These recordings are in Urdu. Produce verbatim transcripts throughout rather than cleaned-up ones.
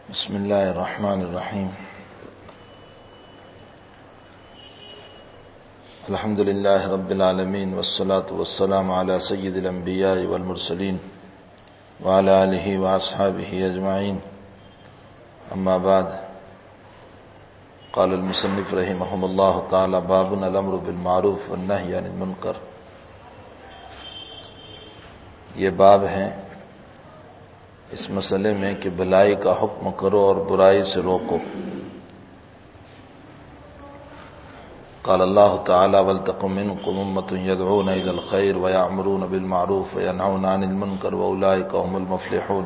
بسم اللہ الرحمن الرحیم الحمد للہ رب العالمین والصلاة والسلام علی سید الانبیاء والمرسلین وعلی آلہ واصحابہ اجمعین اما بعد قال المصنف رحمہ اللہ تعالی باب الامر بالمعروف والنہی عن المنکر. یہ باب ہے اس مسئلے میں کہ بھلائی کا حکم کرو اور برائی سے روکو. قال اللہ تعالی وَلْتَقُم مِّنكُمْ أُمَّةٌ يَدْعُونَ إِلَى الْخَيْرِ وَيَأْمُرُونَ بِالْمَعْرُوفِ وَيَنْهَوْنَ عَنِ الْمُنكَرِ وَأُولَٰئِكَ هُمُ الْمُفْلِحُونَ.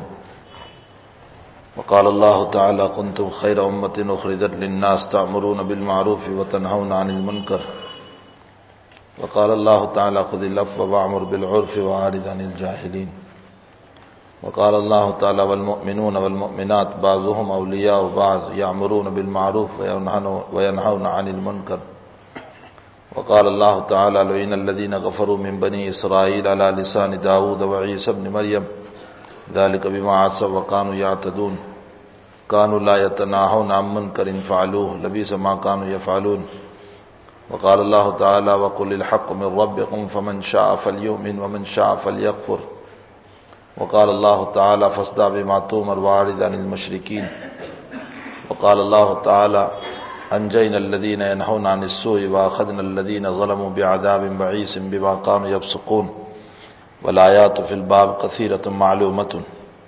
وقال الله تعالى كنتم خير أمة أخرجت للناس تأمرون بالمعروف وتنهون عن المنكر. وقال الله تعالى خذ العفو وأمر بالعرف وأعرض عن الجاهلين. وقال الله تعالى والمؤمنون والمؤمنات بعضهم أولياء بعض يأمرون بالمعروف وينهون عن المنكر. وقال الله تعالى لعن الذين كفروا من بني إسرائيل على لسان داود وعيسى ابن مريم ذلك بما عصوا وكانوا يعتدون كانوا لا يتناهون عن منكر فعلوه لبئس ما كانوا يفعلون. وقال الله تعالى وقل الحق من ربكم فمن شاء فليؤمن ومن شاء فليكفر. وقال الله تعالى فاصدع بما تؤمر واعرض عن المشركين. وقال الله تعالى أنجينا الذين ينهون عن السوء وأخذنا الذين ظلموا بعذاب بئيس بما كانوا يفسقون. والآيات في الباب كثيرة معلومة.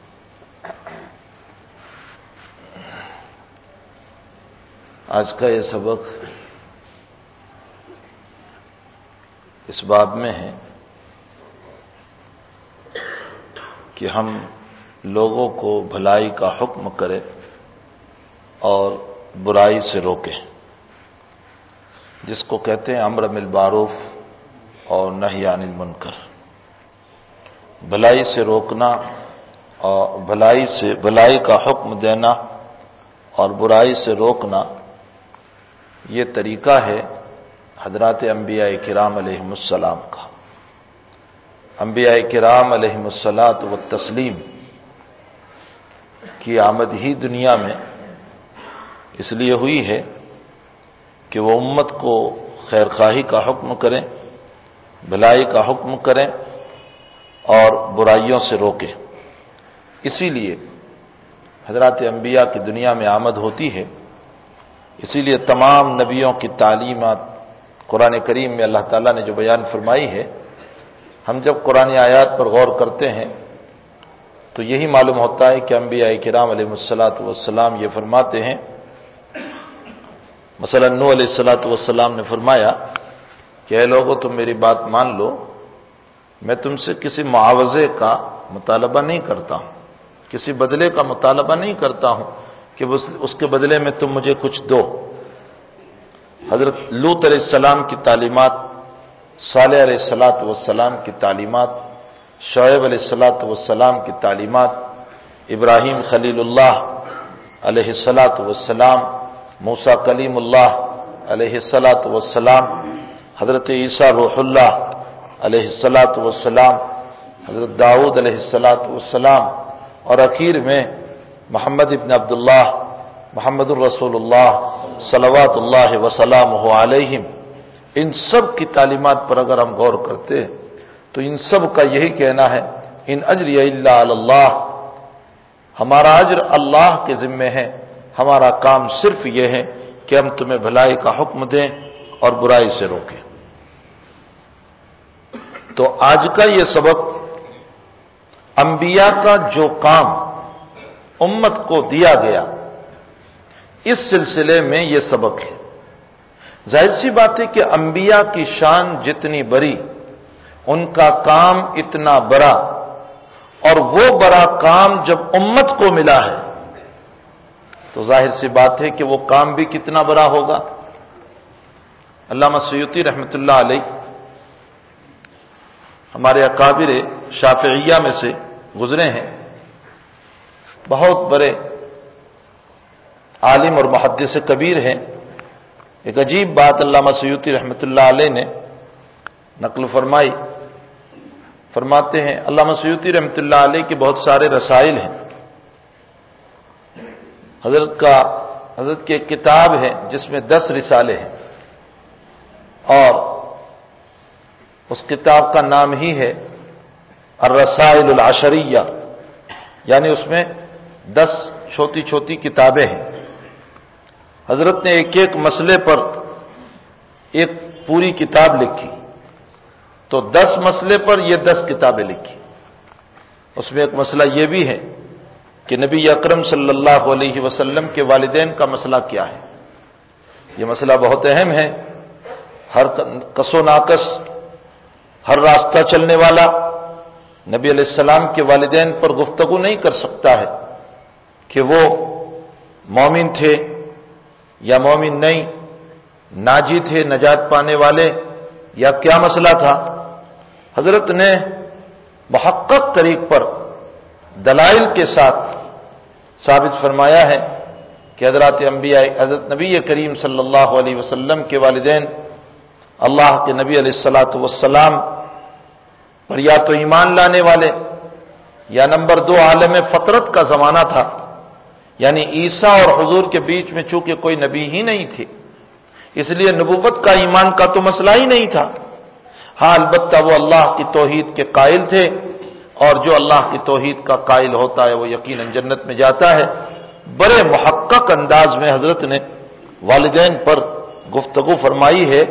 آج کا یہ سبق اس باب میں ہے کہ ہم لوگوں کو بھلائی کا حکم کریں اور برائی سے روکیں، جس کو کہتے ہیں امر بالمعروف اور نہی عن المنکر. بھلائی سے روکنا اور بھلائی سے بھلائی کا حکم دینا اور برائی سے روکنا، یہ طریقہ ہے حضرات انبیاء کرام علیہم السلام کا. انبیاء کرام علیہم الصلاۃ والتسلیم کی آمد ہی دنیا میں اس لیے ہوئی ہے کہ وہ امت کو خیر خواہی کا حکم کریں، بھلائی کا حکم کریں اور برائیوں سے روکیں. اسی لیے حضرات انبیاء کی دنیا میں آمد ہوتی ہے. اسی لیے تمام نبیوں کی تعلیمات قرآن کریم میں اللہ تعالیٰ نے جو بیان فرمائی ہے، ہم جب قرآن آیات پر غور کرتے ہیں تو یہی معلوم ہوتا ہے کہ انبیاء کرام علیہ الصلاۃ والسلام یہ فرماتے ہیں. مثلا نوح علیہ الصلاۃ والسلام نے فرمایا کہ اے لوگو تم میری بات مان لو، میں تم سے کسی معاوضے کا مطالبہ نہیں کرتا ہوں، کسی بدلے کا مطالبہ نہیں کرتا ہوں کہ اس کے بدلے میں تم مجھے کچھ دو. حضرت لوط علیہ السلام کی تعلیمات، صالح علیہ الصلاۃ والسلام کی تعلیمات، شعیب علیہ الصلاۃ والسلام کی تعلیمات، ابراہیم خلیل اللہ علیہ الصلاۃ والسلام، موسیٰ کلیم اللہ علیہ الصلاۃ والسلام، حضرت عیسیٰ روح اللہ علیہ الصلاۃ والسلام، حضرت داؤد علیہ الصلاۃ والسلام، اور اخیر میں محمد ابن عبداللہ محمد الرسول اللہ صلوات اللہ وسلامہ علیہم. ان سب کی تعلیمات پر اگر ہم غور کرتے ہیں تو ان سب کا یہی کہنا ہے ان اجری الا علی اللہ، ہمارا اجر اللہ کے ذمے ہے، ہمارا کام صرف یہ ہے کہ ہم تمہیں بھلائی کا حکم دیں اور برائی سے روکیں. تو آج کا یہ سبق انبیاء کا جو کام امت کو دیا گیا اس سلسلے میں یہ سبق ہے. ظاہر سی بات ہے کہ انبیاء کی شان جتنی بڑی، ان کا کام اتنا بڑا، اور وہ بڑا کام جب امت کو ملا ہے تو ظاہر سی بات ہے کہ وہ کام بھی کتنا بڑا ہوگا. علامہ سیوطی رحمۃ اللہ علیہ ہمارے اکابر شافعیہ میں سے گزرے ہیں، بہت بڑے عالم اور محدث کبیر ہیں. ایک عجیب بات علامہ سیوطی رحمۃ اللہ علیہ نے نقل فرمائی. فرماتے ہیں علامہ سیوطی رحمۃ اللہ علیہ کے بہت سارے رسائل ہیں، حضرت کا حضرت کی ایک کتاب ہے جس میں دس رسالے ہیں، اور اس کتاب کا نام ہی ہے الرسائل العشریہ، یعنی اس میں دس چھوٹی چھوٹی کتابیں ہیں۔ حضرت نے ایک ایک مسئلے پر ایک پوری کتاب لکھی، تو دس مسئلے پر یہ دس کتابیں لکھی۔ اس میں ایک مسئلہ یہ بھی ہے کہ نبی اکرم صلی اللہ علیہ وسلم کے والدین کا مسئلہ کیا ہے۔ یہ مسئلہ بہت اہم ہے۔ ہر کس و ناقص، ہر راستہ چلنے والا نبی علیہ السلام کے والدین پر گفتگو نہیں کر سکتا ہے کہ وہ مومن تھے یا مومن نہیں، ناجی تھے، نجات پانے والے، یا کیا مسئلہ تھا۔ حضرت نے محقق طریق پر دلائل کے ساتھ ثابت فرمایا ہے کہ حضرات انبیاء حضرت نبی کریم صلی اللہ علیہ وسلم کے والدین اللہ کے نبی علیہ الصلاۃ والسلام پر یا تو ایمان لانے والے، یا نمبر دو عالم فطرت کا زمانہ تھا، یعنی عیسیٰ اور حضور کے بیچ میں چونکہ کوئی نبی ہی نہیں تھے، اس لیے نبوت کا ایمان کا تو مسئلہ ہی نہیں تھا۔ ہاں البتہ وہ اللہ کی توحید کے قائل تھے، اور جو اللہ کی توحید کا قائل ہوتا ہے وہ یقیناً جنت میں جاتا ہے۔ بڑے محقق انداز میں حضرت نے والدین پر گفتگو فرمائی ہے۔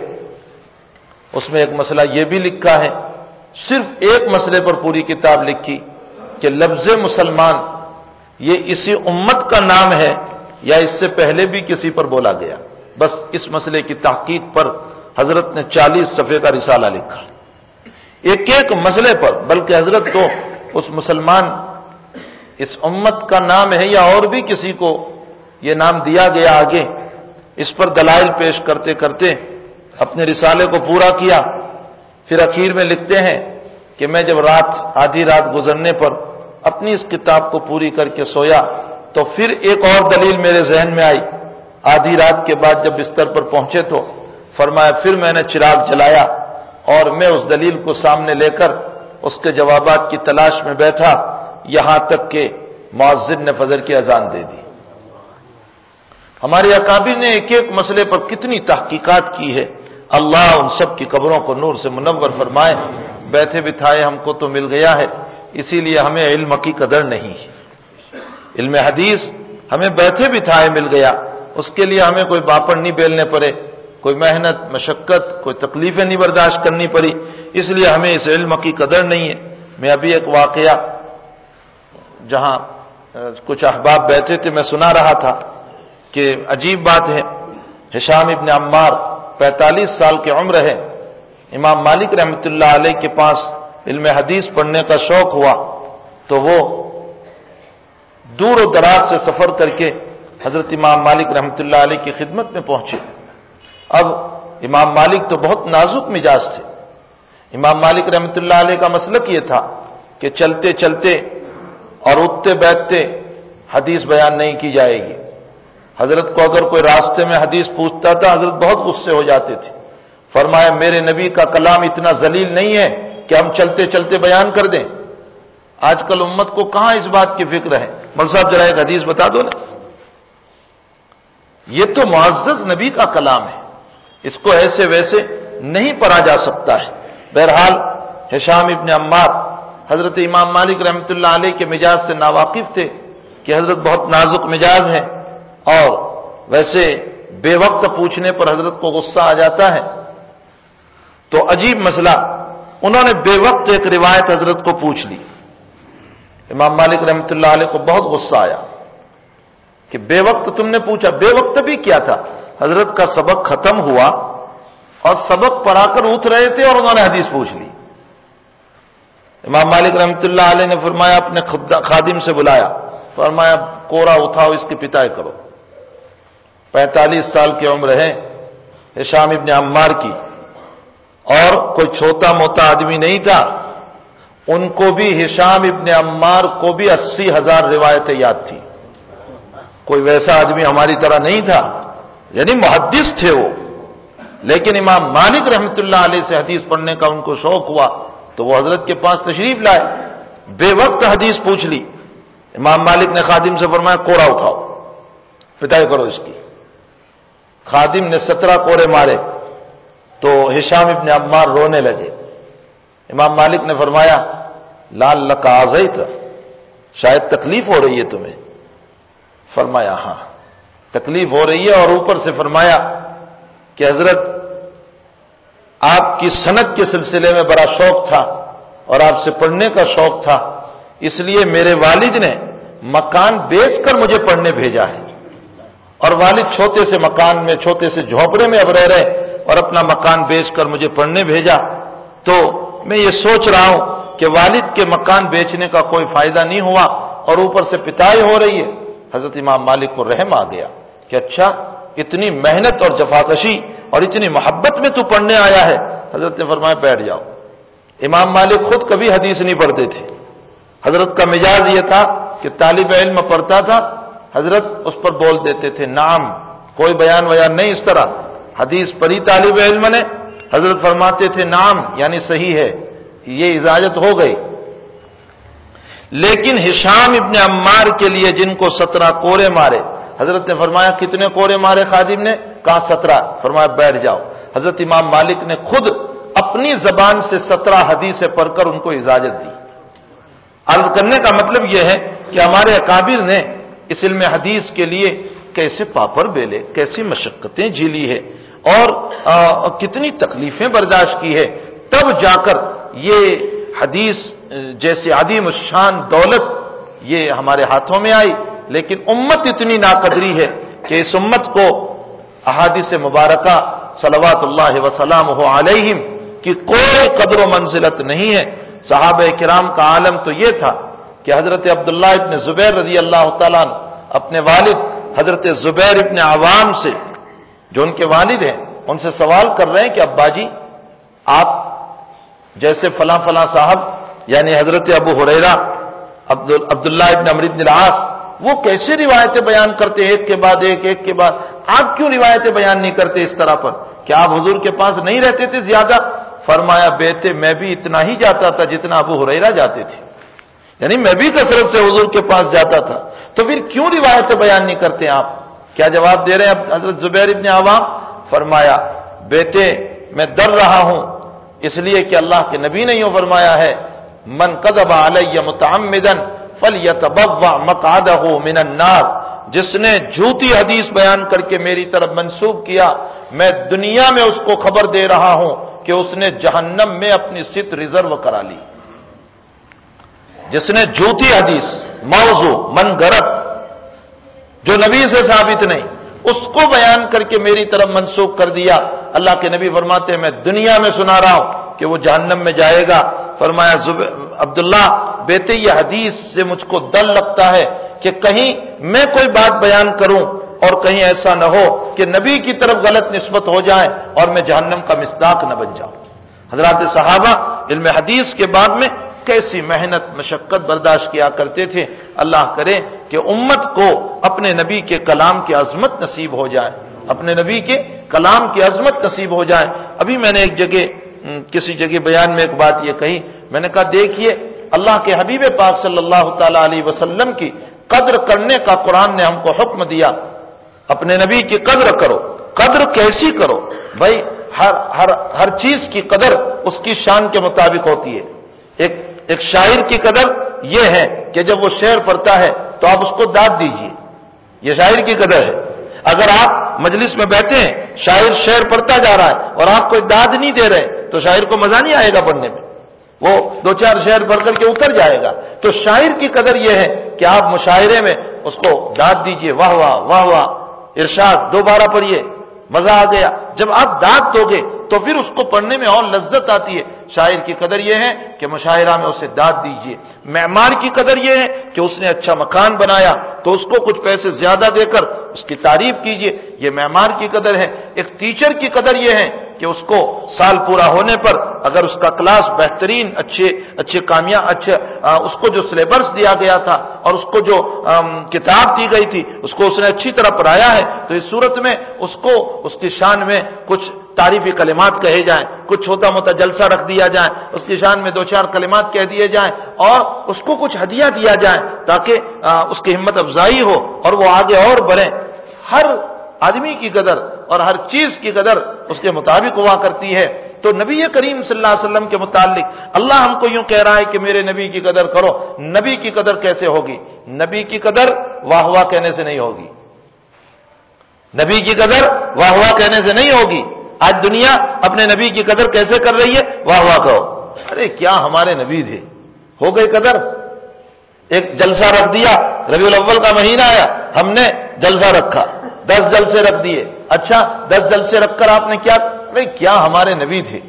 اس میں ایک مسئلہ یہ بھی لکھا ہے، صرف ایک مسئلے پر پوری کتاب لکھی کہ لفظ مسلمان یہ اسی امت کا نام ہے یا اس سے پہلے بھی کسی پر بولا گیا۔ بس اس مسئلے کی تحقیق پر حضرت نے چالیس صفحے کا رسالہ لکھا، ایک ایک مسئلے پر۔ بلکہ حضرت تو اس مسلمان اس امت کا نام ہے یا اور بھی کسی کو یہ نام دیا گیا آگے، اس پر دلائل پیش کرتے کرتے اپنے رسالے کو پورا کیا۔ پھر اخیر میں لکھتے ہیں کہ میں جب رات آدھی رات گزرنے پر اپنی اس کتاب کو پوری کر کے سویا تو پھر ایک اور دلیل میرے ذہن میں آئی۔ آدھی رات کے بعد جب بستر پر پہنچے تو فرمایا پھر میں نے چراغ جلایا اور میں اس دلیل کو سامنے لے کر اس کے جوابات کی تلاش میں بیٹھا، یہاں تک کہ مؤذن نے فجر کی اذان دے دی۔ ہمارے اکابر نے ایک ایک مسئلے پر کتنی تحقیقات کی ہے۔ اللہ ان سب کی قبروں کو نور سے منور فرمائے۔ بیٹھے بٹھائے ہم کو تو مل گیا ہے، اسی لیے ہمیں علم کی قدر نہیں ہے۔ علم حدیث ہمیں بیٹھے بٹھائے مل گیا، اس کے لیے ہمیں کوئی باپڑ نہیں بیلنے پڑے، کوئی محنت مشقت کوئی تکلیفیں نہیں برداشت کرنی پڑی، اس لیے ہمیں اس علم کی قدر نہیں ہے۔ میں ابھی ایک واقعہ جہاں کچھ احباب بیٹھے تھے میں سنا رہا تھا کہ عجیب بات ہے، ہشام ابن عمار پینتالیس سال کی عمر ہے، امام مالک رحمۃ اللہ علیہ کے پاس علم حدیث پڑھنے کا شوق ہوا تو وہ دور و دراز سے سفر کر کے حضرت امام مالک رحمۃ اللہ علیہ کی خدمت میں پہنچے۔ اب امام مالک تو بہت نازک مزاج تھے۔ امام مالک رحمۃ اللہ علیہ کا مسلک یہ تھا کہ چلتے چلتے اور اٹھتے بیٹھتے حدیث بیان نہیں کی جائے گی۔ حضرت کو اگر کوئی راستے میں حدیث پوچھتا تھا حضرت بہت غصے ہو جاتے تھے، فرمایا میرے نبی کا کلام اتنا ذلیل نہیں ہے کہ ہم چلتے چلتے بیان کر دیں۔ آج کل امت کو کہاں اس بات کی فکر ہے، مول صاحب ذرا ایک حدیث بتا دو نا۔ یہ تو معزز نبی کا کلام ہے، اس کو ایسے ویسے نہیں پڑھا جا سکتا ہے۔ بہرحال ہشام ابن عمار حضرت امام مالک رحمۃ اللہ علیہ کے مزاج سے ناواقف تھے کہ حضرت بہت نازک مزاج ہے اور ویسے بے وقت پوچھنے پر حضرت کو غصہ آ جاتا ہے۔ تو عجیب مسئلہ، انہوں نے بے وقت ایک روایت حضرت کو پوچھ لی۔ امام مالک رحمۃ اللہ علیہ کو بہت غصہ آیا کہ بے وقت تم نے پوچھا۔ بے وقت بھی کیا تھا، حضرت کا سبق ختم ہوا اور سبق پڑھا کر اٹھ رہے تھے اور انہوں نے حدیث پوچھ لی۔ امام مالک رحمۃ اللہ علیہ نے فرمایا اپنے خادم سے بلایا، فرمایا کوڑا اٹھاؤ اس کی پٹائی کرو۔ پینتالیس سال کی عمر ہے ہشام ابن عمار کی، اور کوئی چھوٹا موٹا آدمی نہیں تھا۔ ان کو بھی ہشام ابن عمار کو بھی اسی ہزار روایتیں یاد تھی، کوئی ویسا آدمی ہماری طرح نہیں تھا، یعنی محدث تھے وہ۔ لیکن امام مالک رحمۃ اللہ علیہ سے حدیث پڑھنے کا ان کو شوق ہوا تو وہ حضرت کے پاس تشریف لائے، بے وقت حدیث پوچھ لی۔ امام مالک نے خادم سے فرمایا کوڑا اٹھاؤ۔ پٹائی کرو اس کی۔ خادم نے سترہ کوڑے مارے تو ہشام ابن عمار رونے لگے۔ امام مالک نے فرمایا لعل لک آذیت، شاید تکلیف ہو رہی ہے تمہیں؟ فرمایا ہاں تکلیف ہو رہی ہے، اور اوپر سے فرمایا کہ حضرت آپ کی سند کے سلسلے میں بڑا شوق تھا اور آپ سے پڑھنے کا شوق تھا، اس لیے میرے والد نے مکان بیچ کر مجھے پڑھنے بھیجا ہے، اور والد چھوٹے سے مکان میں، چھوٹے سے جھونپڑے میں اب رہ رہے اور اپنا مکان بیچ کر مجھے پڑھنے بھیجا، تو میں یہ سوچ رہا ہوں کہ والد کے مکان بیچنے کا کوئی فائدہ نہیں ہوا اور اوپر سے پٹائی ہو رہی ہے۔ حضرت امام مالک کو رحم آ گیا کہ اچھا اتنی محنت اور جفاکشی اور اتنی محبت میں تو پڑھنے آیا ہے۔ حضرت نے فرمایا بیٹھ جاؤ۔ امام مالک خود کبھی حدیث نہیں پڑھتے تھے، حضرت کا مزاج یہ تھا کہ طالب علم پڑھتا تھا، حضرت اس پر بول دیتے تھے نعم، کوئی بیان ویان نہیں، اس طرح حدیث پڑھی طالب علم نے، حضرت فرماتے تھے نعم یعنی صحیح ہے، یہ اجازت ہو گئی۔ لیکن ہشام ابن عمار کے لیے جن کو سترہ کوڑے مارے، حضرت نے فرمایا کتنے کوڑے مارے خادم نے؟ کہا سترہ۔ فرمایا بیٹھ جاؤ۔ حضرت امام مالک نے خود اپنی زبان سے سترہ حدیثیں پڑھ کر ان کو اجازت دی۔ عرض کرنے کا مطلب یہ ہے کہ ہمارے اکابر نے اس علم حدیث کے لیے کیسے پاپڑ بیلے، کیسی مشقتیں جھیلی ہے اور آ, کتنی تکلیفیں برداشت کی ہے، تب جا کر یہ حدیث جیسے عظیم الشان دولت یہ ہمارے ہاتھوں میں آئی۔ لیکن امت اتنی ناقدری ہے کہ اس امت کو احادیث مبارکہ صلوات اللہ وسلامہ علیہم کی کوئی قدر و منزلت نہیں ہے۔ صحابہ کرام کا عالم تو یہ تھا کہ حضرت عبداللہ ابن زبیر رضی اللہ تعالیٰ عنہ اپنے والد حضرت زبیر ابن عوام سے، جو ان کے والد ہیں، ان سے سوال کر رہے ہیں کہ ابا جی آپ جیسے فلاں فلاں صاحب یعنی حضرت ابو ہریرہ، عبداللہ ابن عمرو بن العاص، وہ کیسے روایتیں بیان کرتے ایک کے بعد ایک ایک کے بعد، آپ کیوں روایتیں بیان نہیں کرتے اس طرح پر؟ کیا آپ حضور کے پاس نہیں رہتے تھے زیادہ؟ فرمایا بیٹے میں بھی اتنا ہی جاتا تھا جتنا ابو ہریرہ جاتے تھے، یعنی میں بھی کثرت سے حضور کے پاس جاتا تھا، تو پھر کیوں روایتیں بیان نہیں کرتے آپ؟ کیا جواب دے رہے ہیں حضرت زبیر ابن عوام؟ فرمایا بیٹے میں ڈر رہا ہوں اس لیے کہ اللہ کے نبی نے یوں فرمایا ہے من کذب علی متعمدا فلیتبوأ مقعدہ من النار، جس نے جھوٹی حدیث بیان کر کے میری طرف منسوب کیا، میں دنیا میں اس کو خبر دے رہا ہوں کہ اس نے جہنم میں اپنی سیٹ ریزرو کرا لی۔ جس نے جھوٹی حدیث، موضوع، من گھڑت، جو نبی سے ثابت نہیں، اس کو بیان کر کے میری طرف منسوخ کر دیا، اللہ کے نبی فرماتے ہیں میں دنیا میں سنا رہا ہوں کہ وہ جہنم میں جائے گا۔ فرمایا عبداللہ بیٹے یہ حدیث سے مجھ کو ڈر لگتا ہے کہ کہیں میں کوئی بات بیان کروں اور کہیں ایسا نہ ہو کہ نبی کی طرف غلط نسبت ہو جائے اور میں جہنم کا مصداق نہ بن جاؤں۔ حضرات صحابہ علم حدیث کے بعد میں کیسی محنت مشقت برداشت کیا کرتے تھے۔ اللہ کرے کہ امت کو اپنے نبی کے کلام کی عظمت نصیب ہو جائے، اپنے نبی کے کلام کی عظمت نصیب ہو جائے۔ ابھی میں نے ایک جگہ کسی جگہ بیان میں ایک بات یہ کہی، میں نے کہا دیکھیے اللہ کے حبیب پاک صلی اللہ تعالی علیہ وسلم کی قدر کرنے کا قرآن نے ہم کو حکم دیا، اپنے نبی کی قدر کرو۔ قدر کیسی کرو بھائی؟ ہر ہر ہر چیز کی قدر اس کی شان کے مطابق ہوتی ہے۔ ایک ایک شاعر کی قدر یہ ہے کہ جب وہ شعر پڑھتا ہے تو آپ اس کو داد دیجئے، یہ شاعر کی قدر ہے۔ اگر آپ مجلس میں بیٹھے ہیں، شاعر شعر پڑھتا جا رہا ہے اور آپ کوئی داد نہیں دے رہے تو شاعر کو مزہ نہیں آئے گا پڑھنے میں، وہ دو چار شعر پڑھ کر کے اتر جائے گا۔ تو شاعر کی قدر یہ ہے کہ آپ مشاعرے میں اس کو داد دیجئے، واہ واہ واہ واہ، ارشاد دوبارہ پڑھیے، مزہ آ گیا۔ جب آپ داد دو گے تو پھر اس کو پڑھنے میں اور لذت آتی ہے۔ شاعر کی قدر یہ ہے کہ مشاعرہ میں اسے داد دیجئے۔ معمار کی قدر یہ ہے کہ اس نے اچھا مکان بنایا تو اس کو کچھ پیسے زیادہ دے کر اس کی تعریف کیجئے، یہ معمار کی قدر ہے۔ ایک ٹیچر کی قدر یہ ہے کہ اس کو سال پورا ہونے پر اگر اس کا کلاس بہترین اچھے اچھے کامیاب اچھے اس کو جو سلیبس دیا گیا تھا اور اس کو جو کتاب دی گئی تھی اس کو اس نے اچھی طرح پڑھایا ہے تو اس صورت میں اس کو اس کی شان میں کچھ تعریفی کلمات کہے جائیں، کچھ چھوٹا موٹا جلسہ رکھ دیا جائے، اس کی شان میں دو چار کلمات کہہ دیے جائیں اور اس کو کچھ ہدیہ دیا جائے تاکہ اس کی ہمت افزائی ہو اور وہ آگے اور بڑھے۔ ہر آدمی کی قدر اور ہر چیز کی قدر اس کے مطابق ہوا کرتی ہے. تو نبی کریم صلی اللہ علیہ وسلم کے متعلق اللہ ہم کو یوں کہہ رہا ہے کہ میرے نبی کی قدر کرو. نبی کی قدر کیسے ہوگی؟ نبی کی قدر واہ واہ کہنے سے نہیں ہوگی. نبی کی قدر واہ واہ کہنے سے نہیں ہوگی. آج دنیا اپنے نبی کی قدر کیسے کر رہی ہے؟ واہ واہ کہو. ارے کیا ہمارے نبی تھے، ہو گئی قدر. ایک جلسہ رکھ دیا، ربیع الاول کا مہینہ آیا، ہم نے جلسہ رکھا، دس جلسے رکھ دیے. اچھا دس جلسے رکھ کر آپ نے کیا؟ ارے کیا ہمارے نبی تھے.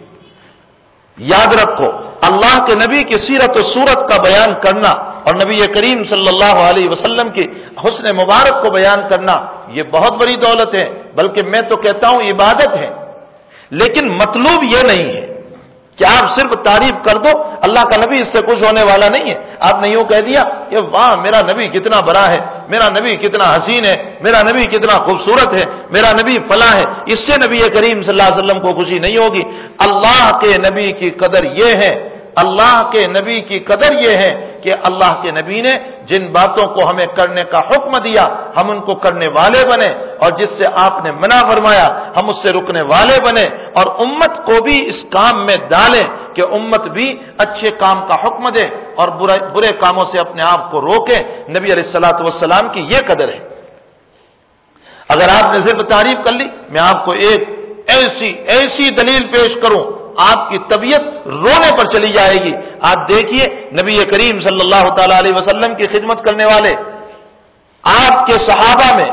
یاد رکھو، اللہ کے نبی کی سیرت و صورت کا بیان کرنا اور نبی کریم صلی اللہ علیہ وسلم کی حسن مبارک کو بیان کرنا یہ بہت بڑی دولت ہے، بلکہ میں تو کہتا ہوں عبادت ہے. لیکن مطلوب یہ نہیں ہے کہ آپ صرف تعریف کر دو، اللہ کا نبی اس سے خوش ہونے والا نہیں ہے. آپ نے یوں کہہ دیا کہ واہ میرا نبی کتنا بڑا ہے، میرا نبی کتنا حسین ہے، میرا نبی کتنا خوبصورت ہے، میرا نبی فلاں ہے، اس سے نبی کریم صلی اللہ علیہ وسلم کو خوشی نہیں ہوگی. اللہ کے نبی کی قدر یہ ہے، اللہ کے نبی کی قدر یہ ہے کہ اللہ کے نبی نے جن باتوں کو ہمیں کرنے کا حکم دیا ہم ان کو کرنے والے بنے، اور جس سے آپ نے منع فرمایا ہم اس سے رکنے والے بنے، اور امت کو بھی اس کام میں ڈالیں کہ امت بھی اچھے کام کا حکم دے اور برے برے کاموں سے اپنے آپ کو روکے. نبی علیہ الصلوۃ والسلام کی یہ قدر ہے. اگر آپ نے صرف تعریف کر لی، میں آپ کو ایک ایسی ایسی دلیل پیش کروں آپ کی طبیعت رونے پر چلی جائے گی. آپ دیکھیے نبی کریم صلی اللہ تعالی علیہ وسلم کی خدمت کرنے والے آپ کے صحابہ میں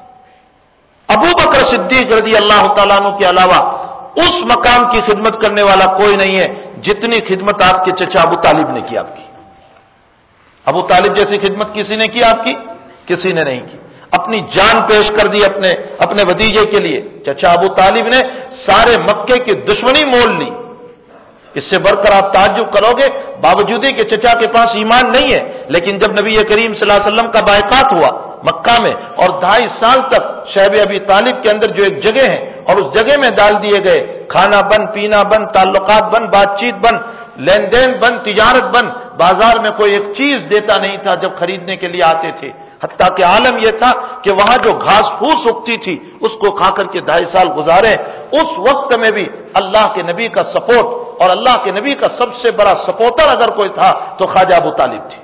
ابو بکر صدیق رضی اللہ تعالیٰ عنہ کے علاوہ اس مقام کی خدمت کرنے والا کوئی نہیں ہے جتنی خدمت آپ کے چچا ابو طالب نے کی. آپ کی ابو طالب جیسی خدمت کسی نے کی آپ کی؟ کسی نے نہیں کی. اپنی جان پیش کر دی اپنے اپنے بھتیجے کے لیے. چچا ابو طالب نے سارے مکے کی دشمنی مول لی. اس سے بڑھ کر آپ تعجب کرو گے، باوجود کہ چچا کے پاس ایمان نہیں ہے، لیکن جب نبی کریم صلی اللہ علیہ وسلم کا بائقات ہوا مکہ میں اور ڈھائی سال تک شعب ابی طالب کے اندر جو ایک جگہ ہے اور اس جگہ میں ڈال دیے گئے، کھانا بند، پینا بند، تعلقات بند، بات چیت بند، لین دین بند، تجارت بند، بازار میں کوئی ایک چیز دیتا نہیں تھا جب خریدنے کے لیے آتے تھے. حتیٰ کہ عالم یہ تھا کہ وہاں جو گھاس پھوس اگتی تھی اس کو کھا کر کے ڈھائی سال گزارے. اس وقت میں بھی اللہ کے نبی کا سپورٹ اور اللہ کے نبی کا سب سے بڑا سپورٹر اگر کوئی تھا تو خواجہ ابو طالب تھے.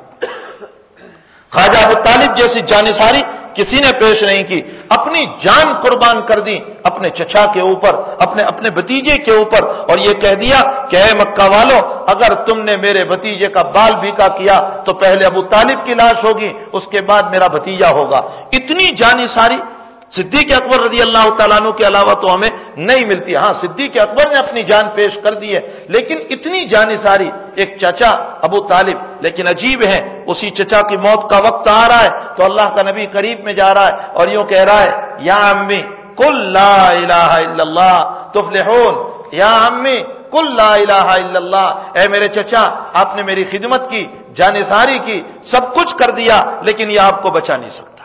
خواجہ ابو طالب جیسی جانثاری کسی نے پیش نہیں کی. اپنی جان قربان کر دی اپنے چچا کے اوپر، اپنے اپنے بھتیجے کے اوپر، اور یہ کہہ دیا کہ اے مکہ والو اگر تم نے میرے بھتیجے کا بال بیکا کیا تو پہلے ابو طالب کی لاش ہوگی، اس کے بعد میرا بھتیجا ہوگا. اتنی جانثاری صدیق اکبر رضی اللہ تعالیٰ عنہ کے علاوہ تو ہمیں نہیں ملتی. ہاں صدیق اکبر نے اپنی جان پیش کر دی ہے، لیکن اتنی جانثاری ایک چچا ابو طالب. لیکن عجیب ہے، اسی چچا کی موت کا وقت آ رہا ہے تو اللہ کا نبی قریب میں جا رہا ہے اور یوں کہہ رہا ہے یا امی قل لا الہ الا اللہ تفلحون. یا امی قل لا الہ الا اللہ، اے میرے چچا آپ نے میری خدمت کی، جانثاری کی، سب کچھ کر دیا، لیکن یہ آپ کو بچا نہیں سکتا.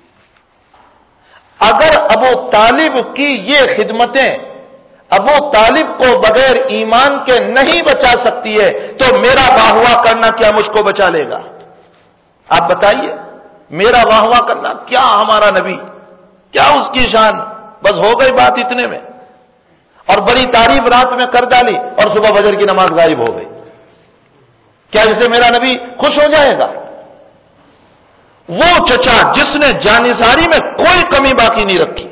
اگر ابو طالب کی یہ خدمتیں ابو طالب کو بغیر ایمان کے نہیں بچا سکتی ہے تو میرا واہ واہ کرنا کیا مجھ کو بچا لے گا؟ آپ بتائیے، میرا واہ واہ کرنا کیا ہمارا نبی، کیا اس کی شان، بس ہو گئی بات اتنے میں. اور بڑی تعریف رات میں کر ڈالی اور صبح فجر کی نماز غائب ہو گئی. کیا اسے میرا نبی خوش ہو جائے گا؟ وہ چچا جس نے جانثاری میں کوئی کمی باقی نہیں رکھی،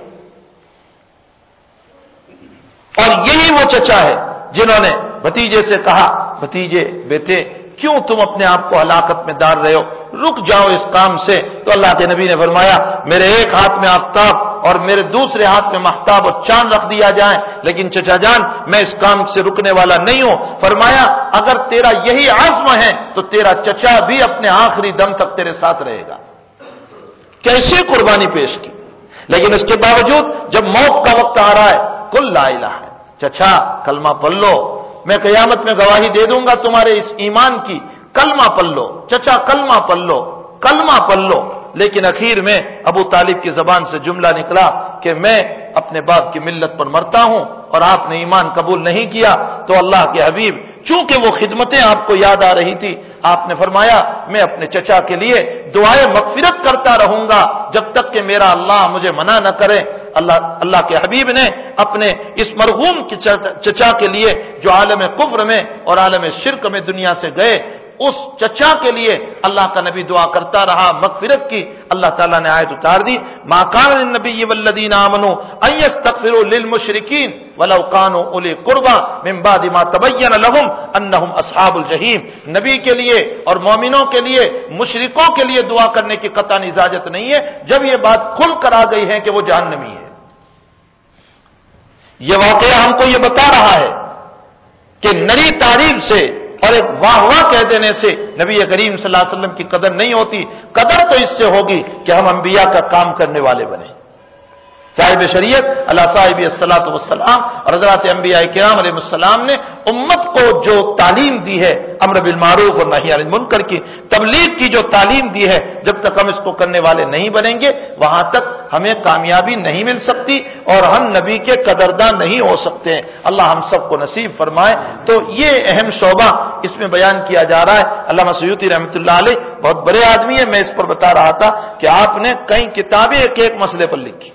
اور یہی وہ چچا ہے جنہوں نے بھتیجے سے کہا بھتیجے بیٹے کیوں تم اپنے آپ کو ہلاکت میں ڈال رہے ہو، رک جاؤ اس کام سے. تو اللہ کے نبی نے فرمایا میرے ایک ہاتھ میں آفتاب اور میرے دوسرے ہاتھ میں مہتاب اور چاند رکھ دیا جائے، لیکن چچا جان میں اس کام سے رکنے والا نہیں ہوں. فرمایا اگر تیرا یہی عزم ہے تو تیرا چچا بھی اپنے آخری دم تک تیرے ساتھ رہے گا. کیسے قربانی پیش کی، لیکن اس کے باوجود جب موت کا وقت آ رہا ہے قل لا الہ، چچا کلمہ پڑھ لو، میں قیامت میں گواہی دے دوں گا تمہارے اس ایمان کی، کلمہ پڑھ لو چچا، کلمہ پڑھ لو، کلمہ پڑھ لو. لیکن اخیر میں ابو طالب کی زبان سے جملہ نکلا کہ میں اپنے باپ کی ملت پر مرتا ہوں اور آپ نے ایمان قبول نہیں کیا. تو اللہ کے حبیب چونکہ وہ خدمتیں آپ کو یاد آ رہی تھی، آپ نے فرمایا میں اپنے چچا کے لیے دعائیں مغفرت کرتا رہوں گا جب تک کہ میرا اللہ مجھے منع نہ کرے۔ اللہ اللہ کے حبیب نے اپنے اس مرحوم چچا کے لیے جو عالم کفر میں اور عالم شرک میں دنیا سے گئے، اس چچا کے لیے اللہ کا نبی دعا کرتا رہا مغفرت کی۔ اللہ تعالیٰ نے آیت اتار دی، ما کان للنبی والذین آمنوا ان یستغفروا للمشرکین ولو کانوا اولی قربی من بعد ما تبین لهم انهم اصحاب الجحیم۔ نبی کے لیے اور مومنوں کے لیے مشرکوں کے لیے دعا کرنے کی قطعاً اجازت نہیں ہے جب یہ بات کھل کر آ گئی ہے کہ وہ جہنمی ہے۔ یہ واقعہ ہم کو یہ بتا رہا ہے کہ نری تعریف سے اور ایک واہ واہ کہہ دینے سے نبی کریم صلی اللہ علیہ وسلم کی قدر نہیں ہوتی۔ قدر تو اس سے ہوگی کہ ہم انبیاء کا کام کرنے والے بنے۔ صاحب شریعت اللہ صاحب الصلاۃ والسلام اور حضرات انبیاء کرام علیہ السلام نے امت کو جو تعلیم دی ہے امر بالمعروف اور نہی عن المنکر کی، تبلیغ کی جو تعلیم دی ہے، جب تک ہم اس کو کرنے والے نہیں بنیں گے وہاں تک ہمیں کامیابی نہیں مل سکتی اور ہم نبی کے قدردان نہیں ہو سکتے ہیں۔ اللہ ہم سب کو نصیب فرمائے۔ تو یہ اہم شعبہ اس میں بیان کیا جا رہا ہے۔ علامہ سیوطی رحمۃ اللہ علیہ بہت بڑے آدمی ہیں، میں اس پر بتا رہا تھا کہ آپ نے کئی کتابیں ایک ایک مسئلے پر لکھی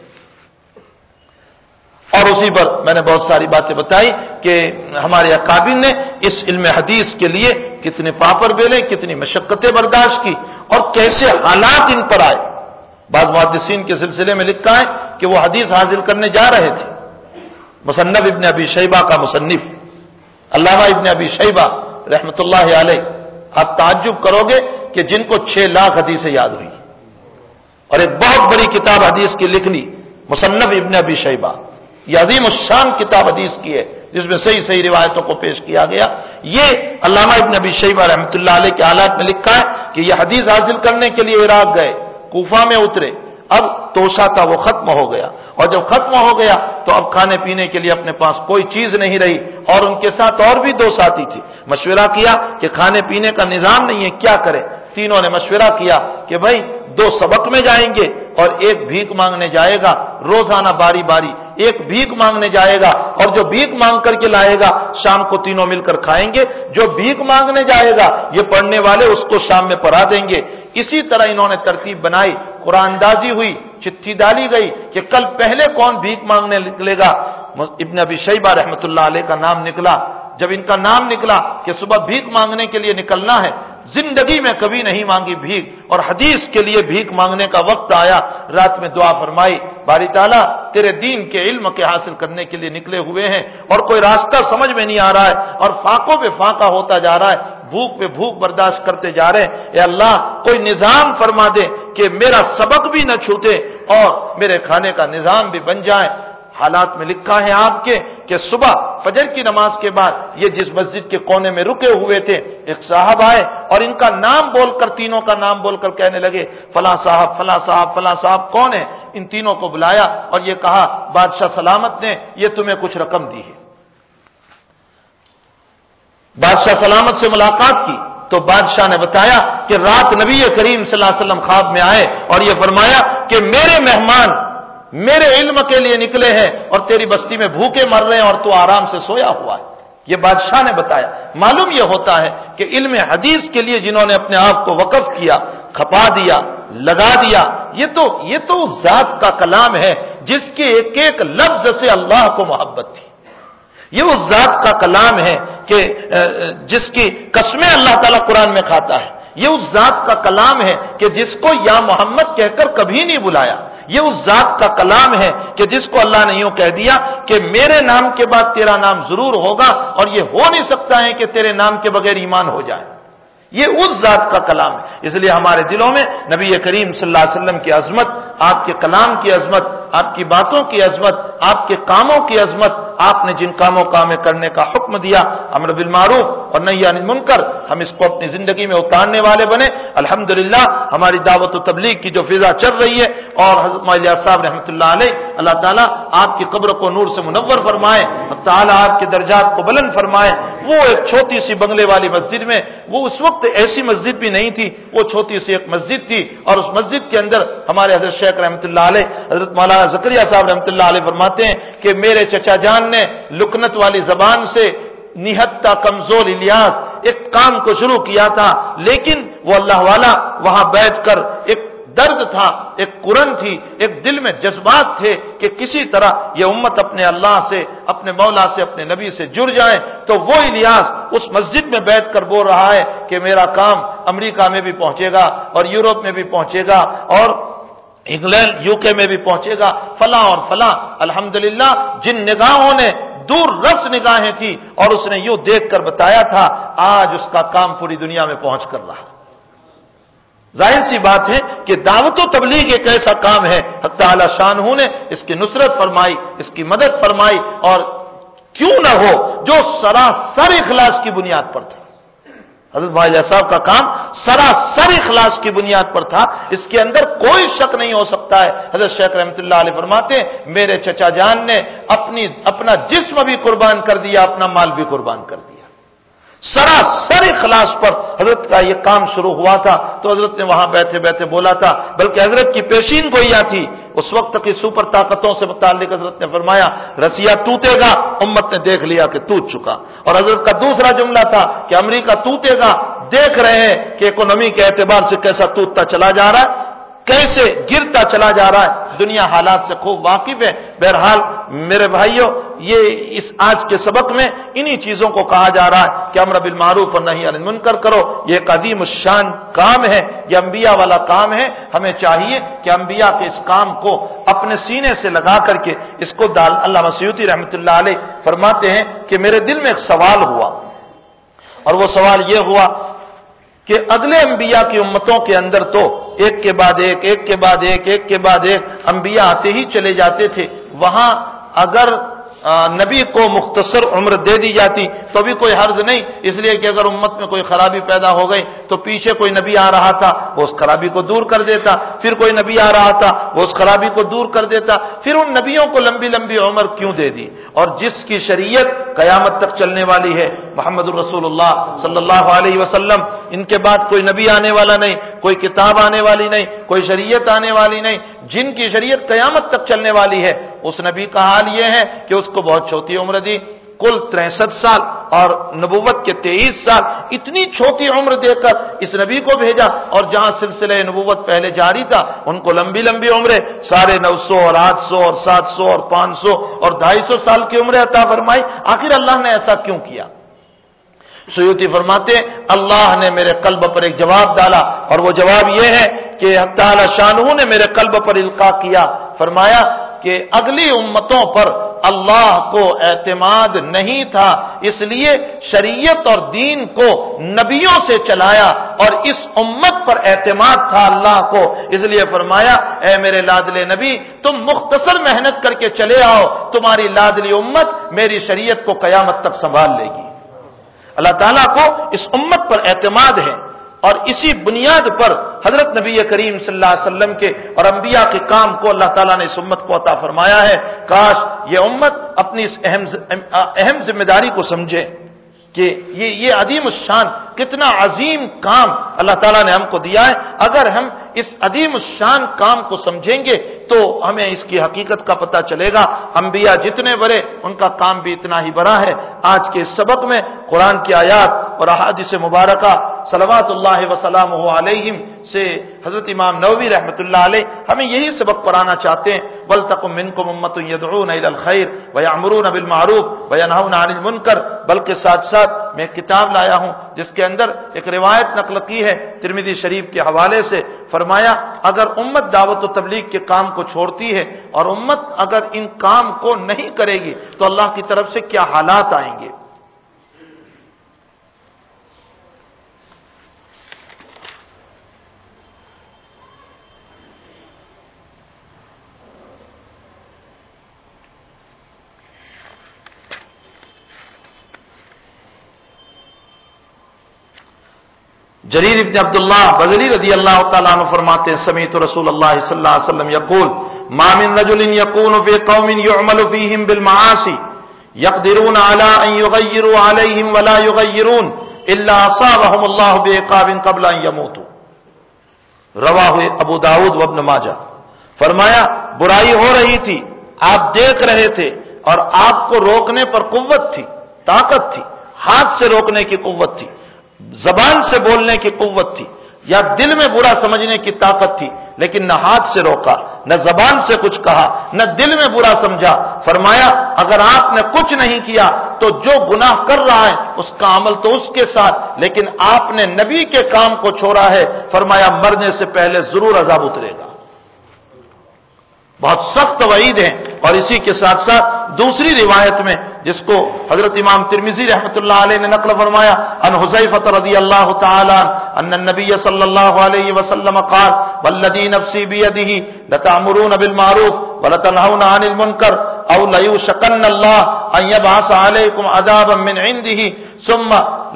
اور اسی پر میں نے بہت ساری باتیں بتائی کہ ہمارے اکابر نے اس علم حدیث کے لیے کتنے پاپڑ بیلے، کتنی مشقتیں برداشت کی اور کیسے حالات ان پر آئے۔ بعض محدثین کے سلسلے میں لکھا ہے کہ وہ حدیث حاصل کرنے جا رہے تھے۔ مصنف ابن ابی شیبہ کا مصنف علامہ ابن ابی شیبہ رحمۃ اللہ علیہ، آپ تعجب کرو گے کہ جن کو چھ لاکھ حدیثیں یاد ہوئی اور ایک بہت بڑی کتاب حدیث کی لکھ لی مصنف ابن ابی شیبہ، یہ عظیم الشان کتاب حدیث کی ہے جس میں صحیح صحیح روایتوں کو پیش کیا گیا۔ یہ علامہ ابن ابی شیبہ رحمۃ اللہ علیہ کے حالات میں لکھا ہے کہ یہ حدیث حاصل کرنے کے لیے عراق گئے، کوفہ میں اترے، اب توشہ تھا وہ ختم ہو گیا، اور جب ختم ہو گیا تو اب کھانے پینے کے لیے اپنے پاس کوئی چیز نہیں رہی، اور ان کے ساتھ اور بھی دو ساتھی تھے۔ مشورہ کیا کہ کھانے پینے کا نظام نہیں ہے، کیا کریں؟ تینوں نے مشورہ کیا کہ بھائی دو سبق میں جائیں گے اور ایک بھیک مانگنے جائے گا، روزانہ باری باری ایک بھیک مانگنے جائے گا، اور جو بھیک مانگ کر کے لائے گا شام کو تینوں مل کر کھائیں گے، جو بھیک مانگنے جائے گا یہ پڑھنے والے اس کو شام میں پڑھا دیں گے۔ اسی طرح انہوں نے ترتیب بنائی، قرآن اندازی ہوئی، چٹھی ڈالی گئی کہ کل پہلے کون بھیک مانگنے نکلے گا۔ ابن ابی شیبہ رحمۃ اللہ علیہ کا نام نکلا۔ جب ان کا نام نکلا کہ صبح بھیک مانگنے کے لیے نکلنا ہے، زندگی میں کبھی نہیں مانگی بھیک اور حدیث کے لیے بھیک مانگنے کا وقت آیا، رات میں دعا فرمائی، باری تعالیٰ تیرے دین کے علم کے حاصل کرنے کے لیے نکلے ہوئے ہیں اور کوئی راستہ سمجھ میں نہیں آ رہا ہے اور فاقوں پہ فاقہ ہوتا جا رہا ہے، بھوک پہ بھوک برداشت کرتے جا رہے ہیں، اے اللہ کوئی نظام فرما دے کہ میرا سبق بھی نہ چھوٹے اور میرے کھانے کا نظام بھی بن جائے۔ حالات میں لکھا ہے آپ کے کہ صبح فجر کی نماز کے بعد یہ جس مسجد کے کونے میں رکے ہوئے تھے ایک صاحب آئے اور ان کا نام بول کر، تینوں کا نام بول کر کہنے لگے فلاں صاحب فلاں صاحب فلاں صاحب کون ہے؟ ان تینوں کو بلایا اور یہ کہا بادشاہ سلامت نے یہ تمہیں کچھ رقم دی ہے۔ بادشاہ سلامت سے ملاقات کی تو بادشاہ نے بتایا کہ رات نبی کریم صلی اللہ علیہ وسلم خواب میں آئے اور یہ فرمایا کہ میرے مہمان میرے علم کے لیے نکلے ہیں اور تیری بستی میں بھوکے مر رہے ہیں اور تو آرام سے سویا ہوا ہے۔ یہ بادشاہ نے بتایا۔ معلوم یہ ہوتا ہے کہ علم حدیث کے لیے جنہوں نے اپنے آپ کو وقف کیا، کھپا دیا، لگا دیا، یہ تو یہ تو ذات کا کلام ہے جس کے ایک ایک لفظ سے اللہ کو محبت تھی۔ یہ اس ذات کا کلام ہے کہ جس کی قسمیں اللہ تعالیٰ قرآن میں کھاتا ہے۔ یہ اس ذات کا کلام ہے کہ جس کو یا محمد کہہ کر کبھی نہیں بلایا۔ یہ اس ذات کا کلام ہے کہ جس کو اللہ نے یوں کہہ دیا کہ میرے نام کے بعد تیرا نام ضرور ہوگا اور یہ ہو نہیں سکتا ہے کہ تیرے نام کے بغیر ایمان ہو جائے۔ یہ اس ذات کا کلام ہے۔ اس لیے ہمارے دلوں میں نبی کریم صلی اللہ علیہ وسلم کی عظمت، آپ کے کلام کی عظمت، آپ کی باتوں کی عظمت، آپ کے کاموں کی عظمت، آپ نے جن کاموں کا ہمیں کرنے کا حکم دیا، امر بالمعروف اور نہی عن المنکر، ہم اس کو اپنی زندگی میں اتارنے والے بنے۔ الحمدللہ ہماری دعوت و تبلیغ کی جو فضا چل رہی ہے اور حضرت مولانا صاحب رحمۃ اللہ علیہ، اللہ تعالیٰ آپ کی قبر کو نور سے منور فرمائے، اللہ تعالیٰ آپ کے درجات کو بلند فرمائے۔ وہ ایک چھوٹی سی بنگلے والی مسجد میں، وہ اس وقت ایسی مسجد بھی نہیں تھی، وہ چھوٹی سی ایک مسجد تھی اور اس مسجد کے اندر ہمارے حضرت شیخ رحمۃ اللہ علیہ، حضرت مولانا زکریا صاحب رحمۃ اللہ علیہ فرماتے ہیں کہ میرے چچا جان نے لکنت والی زبان سے نہتا کمزور الیاس ایک کام کو شروع کیا تھا، لیکن وہ اللہ والا وہاں بیٹھ کر ایک درد تھا، ایک قرن تھی، ایک دل میں جذبات تھے کہ کسی طرح یہ امت اپنے اللہ سے، اپنے مولا سے، اپنے نبی سے جڑ جائے. تو وہ الیاس اس مسجد میں بیٹھ کر بول رہا ہے کہ میرا کام امریکہ میں بھی پہنچے گا اور یورپ میں بھی پہنچے گا اور انگلینڈ یو کے میں بھی پہنچے گا، فلاں اور فلاں. الحمدللہ جن نگاہوں نے دور رس نگاہیں تھی اور اس نے یوں دیکھ کر بتایا تھا، آج اس کا کام پوری دنیا میں پہنچ کر رہا. ظاہر سی بات ہے کہ دعوت و تبلیغ ایک ایسا کام ہے، حق تعالی شانہ نے اس کی نصرت فرمائی، اس کی مدد فرمائی، اور کیوں نہ ہو جو سراسر اخلاص کی بنیاد پر تھا. حضرت بھائی صاحب کا کام سراسر اخلاص کی بنیاد پر تھا، اس کے اندر کوئی شک نہیں ہو سکتا ہے. حضرت شیخ رحمۃ اللہ علیہ فرماتے ہیں میرے چچا جان نے اپنی اپنا جسم بھی قربان کر دیا، اپنا مال بھی قربان کر دیا. سراسر اخلاص پر حضرت کا یہ کام شروع ہوا تھا. تو حضرت نے وہاں بیٹھے بیٹھے بولا تھا، بلکہ حضرت کی پیشین گوئیاں تھی اس وقت کی سپر طاقتوں سے متعلق. حضرت نے فرمایا رسیا ٹوٹے گا، امت نے دیکھ لیا کہ ٹوٹ چکا. اور حضرت کا دوسرا جملہ تھا کہ امریکہ ٹوٹے گا، دیکھ رہے ہیں کہ اکونومی کے اعتبار سے کیسا ٹوٹتا چلا جا رہا ہے، کیسے گرتا چلا جا رہا ہے. دنیا حالات سے خوب واقف ہے. بہرحال میرے بھائیوں، یہ اس آج کے سبق میں انہی چیزوں کو کہا جا رہا ہے کہ امر بالمعروف اور نہی عن المنکر کرو. یہ ایک عظیم الشان کام ہے، یہ انبیاء والا کام ہے. ہمیں چاہیے کہ انبیاء کے اس کام کو اپنے سینے سے لگا کر کے اس کو ڈال. علامہ سیوطی رحمۃ اللہ علیہ فرماتے ہیں کہ میرے دل میں ایک سوال ہوا، اور وہ سوال یہ ہوا کہ اگلے انبیاء کی امتوں کے اندر تو ایک کے بعد ایک ایک کے بعد ایک ایک کے بعد ایک انبیاء آتے ہی چلے جاتے تھے. وہاں اگر نبی کو مختصر عمر دے دی جاتی تو بھی کوئی حرج نہیں، اس لیے کہ اگر امت میں کوئی خرابی پیدا ہو گئی تو پیچھے کوئی نبی آ رہا تھا وہ اس خرابی کو دور کر دیتا، پھر کوئی نبی آ رہا تھا وہ اس خرابی کو دور کر دیتا. پھر ان نبیوں کو لمبی لمبی عمر کیوں دے دی؟ اور جس کی شریعت قیامت تک چلنے والی ہے، محمد الرسول اللہ صلی اللہ علیہ وسلم، ان کے بعد کوئی نبی آنے والا نہیں، کوئی کتاب آنے والی نہیں، کوئی شریعت آنے والی نہیں، جن کی شریعت قیامت تک چلنے والی ہے، اس نبی کا حال یہ ہے کہ اس کو بہت چھوٹی عمر دی، کل تریسٹھ سال اور نبوت کے تیئیس سال. اتنی چھوٹی عمر دے کر اس نبی کو بھیجا، اور جہاں سلسلہ نبوت پہلے جاری تھا ان کو لمبی لمبی عمریں، ساڑھے نو سو اور آٹھ سو اور سات سو اور پانچ سو اور ڈھائی سو سال کی عمریں عطا فرمائی. آخر اللہ نے ایسا کیوں کیا؟ سیوطی فرماتے ہیں اللہ نے میرے قلب پر ایک جواب ڈالا، اور وہ جواب یہ ہے کہ حق تعالی شانہ نے میرے قلب پر القاء کیا. فرمایا کہ اگلی امتوں پر اللہ کو اعتماد نہیں تھا، اس لیے شریعت اور دین کو نبیوں سے چلایا، اور اس امت پر اعتماد تھا اللہ کو، اس لیے فرمایا اے میرے لادلے نبی تم مختصر محنت کر کے چلے آؤ، تمہاری لادلی امت میری شریعت کو قیامت تک سنبھال لے گی. اللہ تعالیٰ کو اس امت پر اعتماد ہے، اور اسی بنیاد پر حضرت نبی کریم صلی اللہ علیہ وسلم کے اور انبیاء کے کام کو اللہ تعالیٰ نے اس امت کو عطا فرمایا ہے. کاش یہ امت اپنی اس اہم اہم ذمہ داری کو سمجھے کہ یہ یہ عظیم الشان کتنا عظیم کام اللہ تعالیٰ نے ہم کو دیا ہے. اگر ہم اس عظیم الشان کام کو سمجھیں گے تو ہمیں اس کی حقیقت کا پتہ چلے گا. انبیاء جتنے بڑے ان کا کام بھی اتنا ہی بڑا ہے. آج کے سبق میں قرآن کی آیات اور احادیث مبارکہ صلوات اللہ وسلامہ علیہم سے حضرت امام نووی رحمۃ اللہ علیہ ہمیں یہی سبق پڑھانا چاہتے ہیں. وَلْتَقُم مِّنكُمْ أُمَّةٌ يَدْعُونَ إِلَى الْخَيْرِ وَيَأْمُرُونَ بِالْمَعْرُوفِ وَيَنْهَوْنَ عَنِ الْمُنكَرِ. بلکہ ساتھ ساتھ میں ایک کتاب لایا ہوں جس کے اندر ایک روایت نقل کی ہے ترمذی شریف کے حوالے سے. فرمایا اگر امت دعوت و تبلیغ کے کام کو چھوڑتی ہے اور امت اگر ان کام کو نہیں کرے گی تو اللہ کی طرف سے کیا حالات آئیں گے. جریر ابن عبداللہ بجلی رضی اللہ تعالیٰ عنہ فرماتے ہیں سمیعت رسول اللہ صلی اللہ علیہ وسلم یقول ما من رجل يكون في قوم يعمل فيهم بالمعاصي يقدرون على ان يغيروا عليهم ولا يغيرون الا اصابهم الله بعقاب قبل ان يموتوا. رواہ ابو داؤد و ابن ماجہ. فرمایا برائی ہو رہی تھی، آپ دیکھ رہے تھے اور آپ کو روکنے پر قوت تھی، طاقت تھی، ہاتھ سے روکنے کی قوت تھی. زبان سے بولنے کی قوت تھی یا دل میں برا سمجھنے کی طاقت تھی، لیکن نہ ہاتھ سے روکا، نہ زبان سے کچھ کہا، نہ دل میں برا سمجھا۔ فرمایا اگر آپ نے کچھ نہیں کیا تو جو گناہ کر رہا ہے اس کا عمل تو اس کے ساتھ، لیکن آپ نے نبی کے کام کو چھوڑا ہے، فرمایا مرنے سے پہلے ضرور عذاب اترے گا۔ بہت سخت وعید ہیں۔ اور اسی کے ساتھ ساتھ دوسری روایت میں جس کو حضرت امام ترمذی رحمۃ اللہ علیہ نے نقل فرمایا ان حذیفہ رضی اللہ تعالی ان النبی صلی اللہ علیہ وسلم قال والذی نفسی بیدہ لتأمرون بالمعروف ولتنہون عن المنکر او لیوشکن اللہ ان یبعث علیکم عذابا من عنده ثم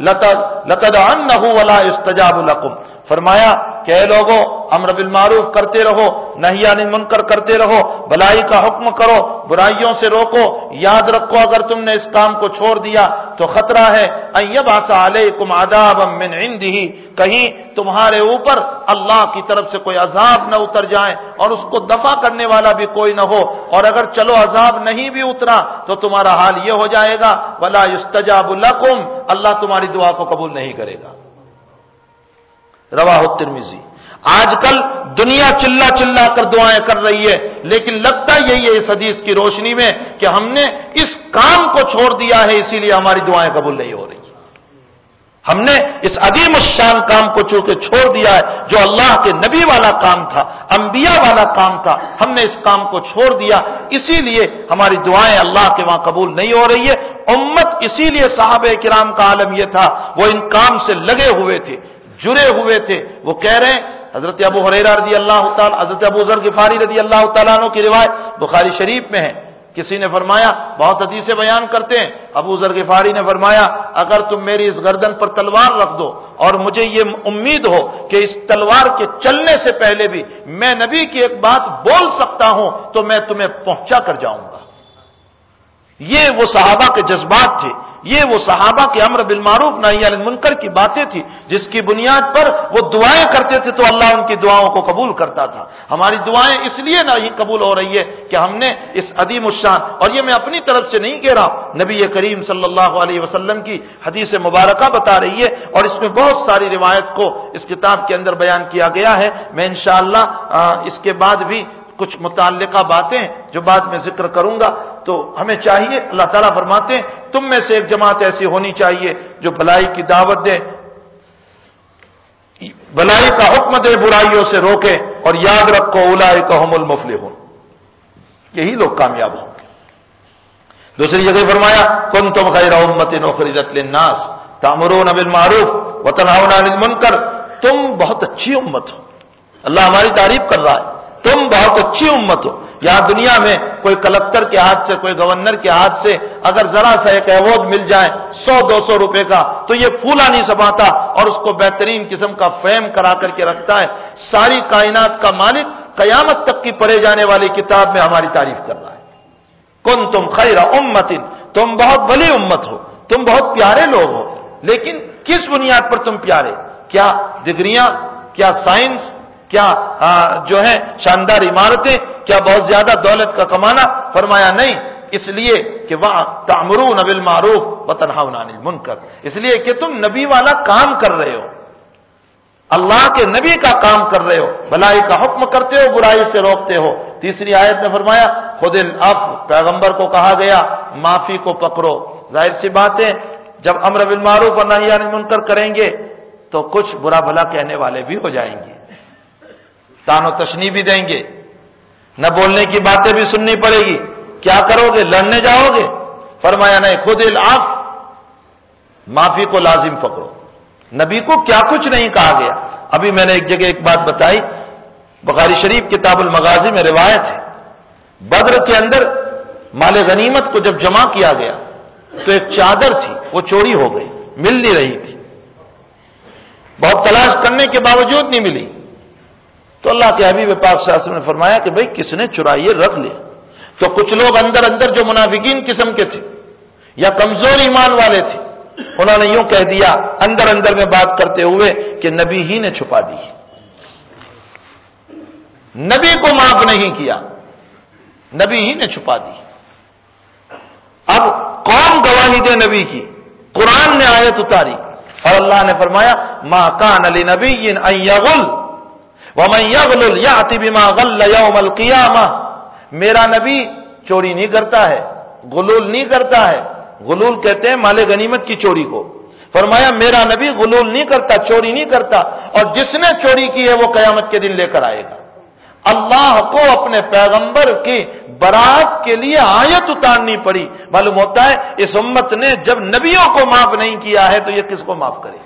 لتدعنہ ولا یستجاب لکم۔ فرمایا کہ اے لوگو امر بالمعروف کرتے رہو، نہی عن المنکر کرتے رہو، بھلائی کا حکم کرو، برائیوں سے روکو۔ یاد رکھو اگر تم نے اس کام کو چھوڑ دیا تو خطرہ ہے ان یبعث علیکم عذابا من عنده، کہیں تمہارے اوپر اللہ کی طرف سے کوئی عذاب نہ اتر جائے اور اس کو دفع کرنے والا بھی کوئی نہ ہو، اور اگر چلو عذاب نہیں بھی اترا تو تمہارا حال یہ ہو جائے گا ولا یستجاب لکم، اللہ تمہاری دعا کو قبول نہیں کرے گا۔ رواہ الترمذی۔ آج کل دنیا چلا چلا کر دعائیں کر رہی ہے، لیکن لگتا یہی ہے اس حدیث کی روشنی میں کہ ہم نے اس کام کو چھوڑ دیا ہے، اسی لیے ہماری دعائیں قبول نہیں ہو رہی۔ ہم نے اس عظیم الشان کام کو چونکہ چھوڑ دیا ہے جو اللہ کے نبی والا کام تھا، انبیاء والا کام تھا، ہم نے اس کام کو چھوڑ دیا، اسی لیے ہماری دعائیں اللہ کے وہاں قبول نہیں ہو رہی ہے۔ امت اسی لیے صحابہ کرام کا عالم یہ تھا، وہ ان کام سے لگے ہوئے تھے، جڑے ہوئے تھے۔ وہ کہہ رہے ہیں حضرت ابو ہریرہ رضی اللہ تعالی حضرت ابو ذر غفاری رضی اللہ تعالیٰ عنہ کی روایت بخاری شریف میں ہے، کسی نے فرمایا، بہت حدیثیں بیان کرتے ہیں، ابو ذر غفاری نے فرمایا اگر تم میری اس گردن پر تلوار رکھ دو اور مجھے یہ امید ہو کہ اس تلوار کے چلنے سے پہلے بھی میں نبی کی ایک بات بول سکتا ہوں تو میں تمہیں پہنچا کر جاؤں گا۔ یہ وہ صحابہ کے جذبات تھے، یہ وہ صحابہ کے امر بالمعروف نہی عن المنکر کی باتیں تھی جس کی بنیاد پر وہ دعائیں کرتے تھے تو اللہ ان کی دعاؤں کو قبول کرتا تھا۔ ہماری دعائیں اس لیے نہیں قبول ہو رہی ہے کہ ہم نے اس عظیم الشان، اور یہ میں اپنی طرف سے نہیں کہہ رہا، نبی کریم صلی اللہ علیہ وسلم کی حدیث مبارکہ بتا رہی ہے، اور اس میں بہت ساری روایت کو اس کتاب کے اندر بیان کیا گیا ہے۔ میں انشاءاللہ اس کے بعد بھی کچھ متعلقہ باتیں جو بعد میں ذکر کروں گا، تو ہمیں چاہیے، اللہ تعالیٰ فرماتے ہیں تم میں سے ایک جماعت ایسی ہونی چاہیے جو بھلائی کی دعوت دے، بھلائی کا حکم دے، برائیوں سے روکے، اور یاد رکھو اولئک هم المفلحون، یہی لوگ کامیاب ہوں گے۔ دوسری جگہ فرمایا کنتم خیر امۃ اخرجت للناس تأمرون بالمعروف وتنہون عن المنکر، تم بہت اچھی امت ہو، اللہ ہماری تعریف کر رہا ہے، تم بہت اچھی امت ہو۔ یہاں دنیا میں کوئی کلکٹر کے ہاتھ سے، کوئی گورنر کے ہاتھ سے اگر ذرا سا ایک ایوارڈ مل جائے سو دو سو روپے کا تو یہ پھولا نہیں سماتا اور اس کو بہترین قسم کا فریم کرا کر کے رکھتا ہے۔ ساری کائنات کا مالک قیامت تک کی پڑھے جانے والی کتاب میں ہماری تعریف کر رہا ہے، کنتم خیر امۃ، تم بہت بڑی امت ہو، تم بہت پیارے لوگ ہو، لیکن کس بنیاد پر تم پیارے؟ کیا ڈگریاں؟ کیا سائنس؟ کیا جو ہے شاندار عمارتیں؟ کیا بہت زیادہ دولت کا کمانا؟ فرمایا نہیں، اس لیے کہ وہاں تأمرون بالمعروف وتنہون عن المنکر، اس لیے کہ تم نبی والا کام کر رہے ہو، اللہ کے نبی کا کام کر رہے ہو، بھلائی کا حکم کرتے ہو، برائی سے روکتے ہو۔ تیسری آیت میں فرمایا خذ العفو، پیغمبر کو کہا گیا معافی کو پکڑو۔ ظاہر سی بات ہے جب امر بالمعروف اور نہی عن المنکر کریں گے تو کچھ برا بھلا کہنے والے بھی ہو جائیں گے، تان و تشنی بھی دیں گے، نہ بولنے کی باتیں بھی سننی پڑے گی، کیا کرو گے؟ لڑنے جاؤ گے؟ فرمایا نہیں، خذ العفو، معافی کو لازم پکڑو۔ نبی کو کیا کچھ نہیں کہا گیا۔ ابھی میں نے ایک جگہ ایک بات بتائی، بخاری شریف کتاب المغازی میں روایت ہے، بدر کے اندر مال غنیمت کو جب جمع کیا گیا تو ایک چادر تھی، وہ چوری ہو گئی، مل نہیں رہی تھی، بہت تلاش کرنے کے باوجود نہیں ملی، تو اللہ کے حبیب پاک صلی اللہ علیہ وسلم نے فرمایا کہ بھئی کس نے چرائی رکھ لیا۔ تو کچھ لوگ اندر اندر جو منافقین قسم کے تھے یا کمزور ایمان والے تھے، انہوں نے یوں کہہ دیا اندر اندر میں بات کرتے ہوئے کہ نبی ہی نے چھپا دی، نبی کو معاف نہیں کیا، نبی ہی نے چھپا دی۔ اب کون گواہی دے نبی کی؟ قرآن نے آیت اتاری اور اللہ نے فرمایا ما کان لنبی ان یغل ومن یغلل یأت بما غل یوم القیامہ، میرا نبی چوری نہیں کرتا ہے، غلول نہیں کرتا ہے، غلول کہتے ہیں مال غنیمت کی چوری کو، فرمایا میرا نبی غلول نہیں کرتا، چوری نہیں کرتا، اور جس نے چوری کی ہے وہ قیامت کے دن لے کر آئے گا۔ اللہ کو اپنے پیغمبر کی برات کے لیے آیت اتارنی پڑی، معلوم ہوتا ہے اس امت نے جب نبیوں کو معاف نہیں کیا ہے تو یہ کس کو معاف کرے۔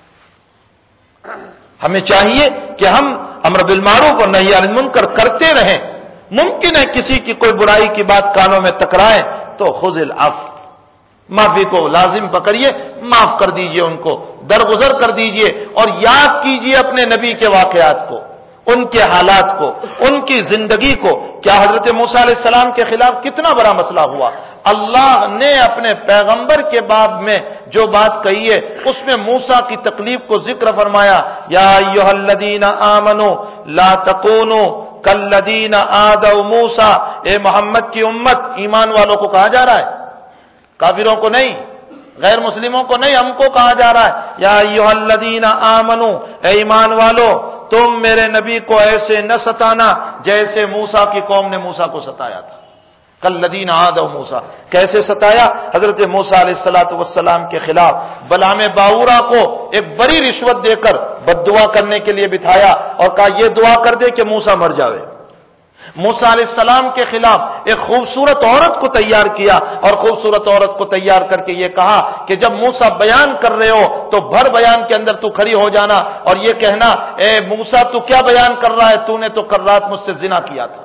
ہمیں چاہیے کہ ہم امر بالمعروف اور نہی عن المنکر کرتے رہیں۔ ممکن ہے کسی کی کوئی برائی کی بات کانوں میں ٹکرائے تو خذ العفو، معافی کو لازم پکڑیے، معاف کر دیجئے، ان کو درگزر کر دیجئے، اور یاد کیجئے اپنے نبی کے واقعات کو، ان کے حالات کو، ان کی زندگی کو۔ کیا حضرت موسیٰ علیہ السلام کے خلاف کتنا بڑا مسئلہ ہوا، اللہ نے اپنے پیغمبر کے باب میں جو بات کہی ہے اس میں موسیٰ کی تکلیف کو ذکر فرمایا، یا ایھا الذین آمنوا لا تکونوا کالذین آذوا موسیٰ، اے محمد کی امت، ایمان والوں کو کہا جا رہا ہے، کافروں کو نہیں، غیر مسلموں کو نہیں، ہم کو کہا جا رہا ہے، یا ایھا الذین آمنوا، اے ایمان والو تم میرے نبی کو ایسے نہ ستانا جیسے موسیٰ کی قوم نے موسیٰ کو ستایا تھا۔ کالذین آذوا موسیٰ، کیسے ستایا؟ حضرت موسیٰ علیہ الصلوۃ والسلام کے خلاف بلعام باورا کو ایک بڑی رشوت دے کر بد دعا کرنے کے لیے بٹھایا اور کہا یہ دعا کر دے کہ موسیٰ مر جاوے۔ موسیٰ علیہ السلام کے خلاف ایک خوبصورت عورت کو تیار کیا اور خوبصورت عورت کو تیار کر کے یہ کہا کہ جب موسیٰ بیان کر رہے ہو تو بھر بیان کے اندر تو کھڑی ہو جانا اور یہ کہنا اے موسیٰ تو کیا بیان کر رہا ہے، تو نے تو کل رات مجھ سے زنا کیا تھا۔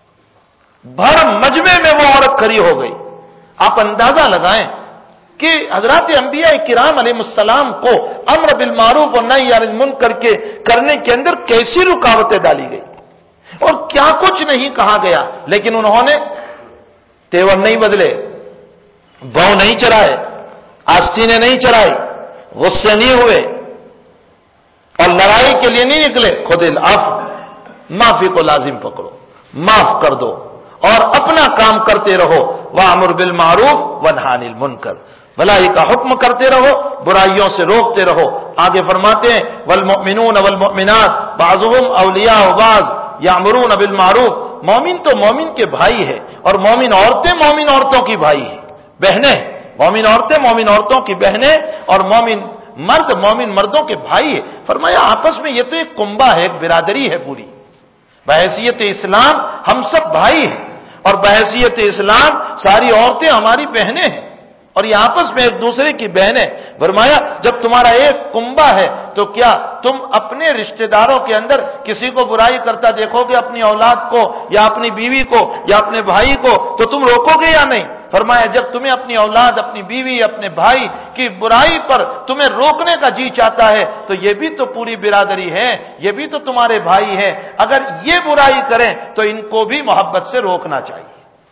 بھر مجمع میں وہ عورت کھڑی ہو گئی۔ آپ اندازہ لگائیں کہ حضرات انبیاء کرام علیہ السلام کو امر بالمعروف اور نہی عن المنکر کے کرنے کے اندر کیسی رکاوٹیں ڈالی گئی اور کیا کچھ نہیں کہا گیا، لیکن انہوں نے تیور نہیں بدلے، بھو نہیں چرائے، آستینیں نہیں چرائی، غصے نہیں ہوئے اور لڑائی کے لیے نہیں نکلے۔ خود العفو، معافی کو لازم پکڑو، معاف کر دو اور اپنا کام کرتے رہو۔ وَأْمُرْ بِالْمَعْرُوفِ وَانْهَ عَنِ الْمُنكَرِ، بھلائی کا حکم کرتے رہو، برائیوں سے روکتے رہو۔ آگے فرماتے ہیں وَالْمُؤْمِنُونَ وَالْمُؤْمِنَاتُ بَعْضُهُمْ أَوْلِيَاءُ بَعْضٍ یامرون بالمعروف، مومن تو مومن کے بھائی ہے اور مومن عورتیں مومن عورتوں کی بھائی ہیں، بہنیں، مومن عورتیں مومن عورتوں کی بہنیں اور مومن مرد مومن مردوں کے بھائی ہے۔ فرمایا آپس میں یہ تو ایک کنبہ ہے، ایک برادری ہے پوری۔ بحیثیت اسلام ہم سب بھائی ہیں اور بحیثیت اسلام ساری عورتیں ہماری بہنیں ہیں اور یہ آپس میں ایک دوسرے کی بہنیں۔ فرمایا جب تمہارا ایک کنبہ ہے تو کیا تم اپنے رشتہ داروں کے اندر کسی کو برائی کرتا دیکھو گے، اپنی اولاد کو یا اپنی بیوی کو یا اپنے بھائی کو، تو تم روکو گے یا نہیں؟ فرمایا جب تمہیں اپنی اولاد، اپنی بیوی، اپنے بھائی کی برائی پر تمہیں روکنے کا جی چاہتا ہے تو یہ بھی تو پوری برادری ہے، یہ بھی تو تمہارے بھائی ہیں، اگر یہ برائی کریں تو ان کو بھی محبت سے روکنا چاہیے۔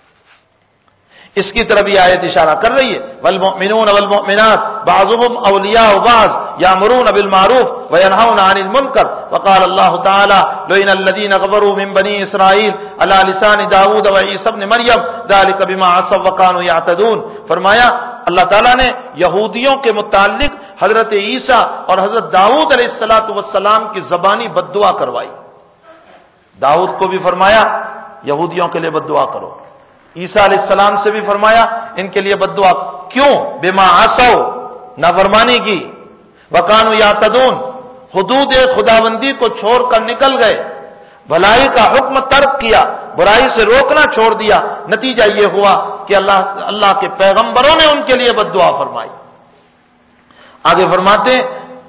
اس کی طرف یہ آیت اشارہ کر رہی ہے والمؤمنون والمؤمنات بعضهم اولیاء بعض یامرون بالمعروف وینهون عن المنکر وقال اللہ تعالی لئن الذین كفروا من بنی اسرائیل علی لسان داؤد وعیسی ابن مریم ذلك بما عصوا وكانوا يعتدون۔ فرمایا اللہ تعالیٰ نے یہودیوں کے متعلق حضرت عیسیٰ اور حضرت داؤد علیہ الصلوۃ والسلام کی زبانی بد دعا کروائی۔ داؤد کو بھی فرمایا یہودیوں کے لیے بد دعا کرو، عیسیٰ علیہ السلام سے بھی فرمایا ان کے لیے بد دعا کیوں؟ بما عصوا، نافرمانی کی، وکانوا یعتدون، حدود خداوندی کو چھوڑ کر نکل گئے، بھلائی کا حکم ترک کیا، برائی سے روکنا چھوڑ دیا، نتیجہ یہ ہوا کہ اللہ اللہ کے پیغمبروں نے ان کے لیے بد دعا فرمائی۔ آگے فرماتے ہیں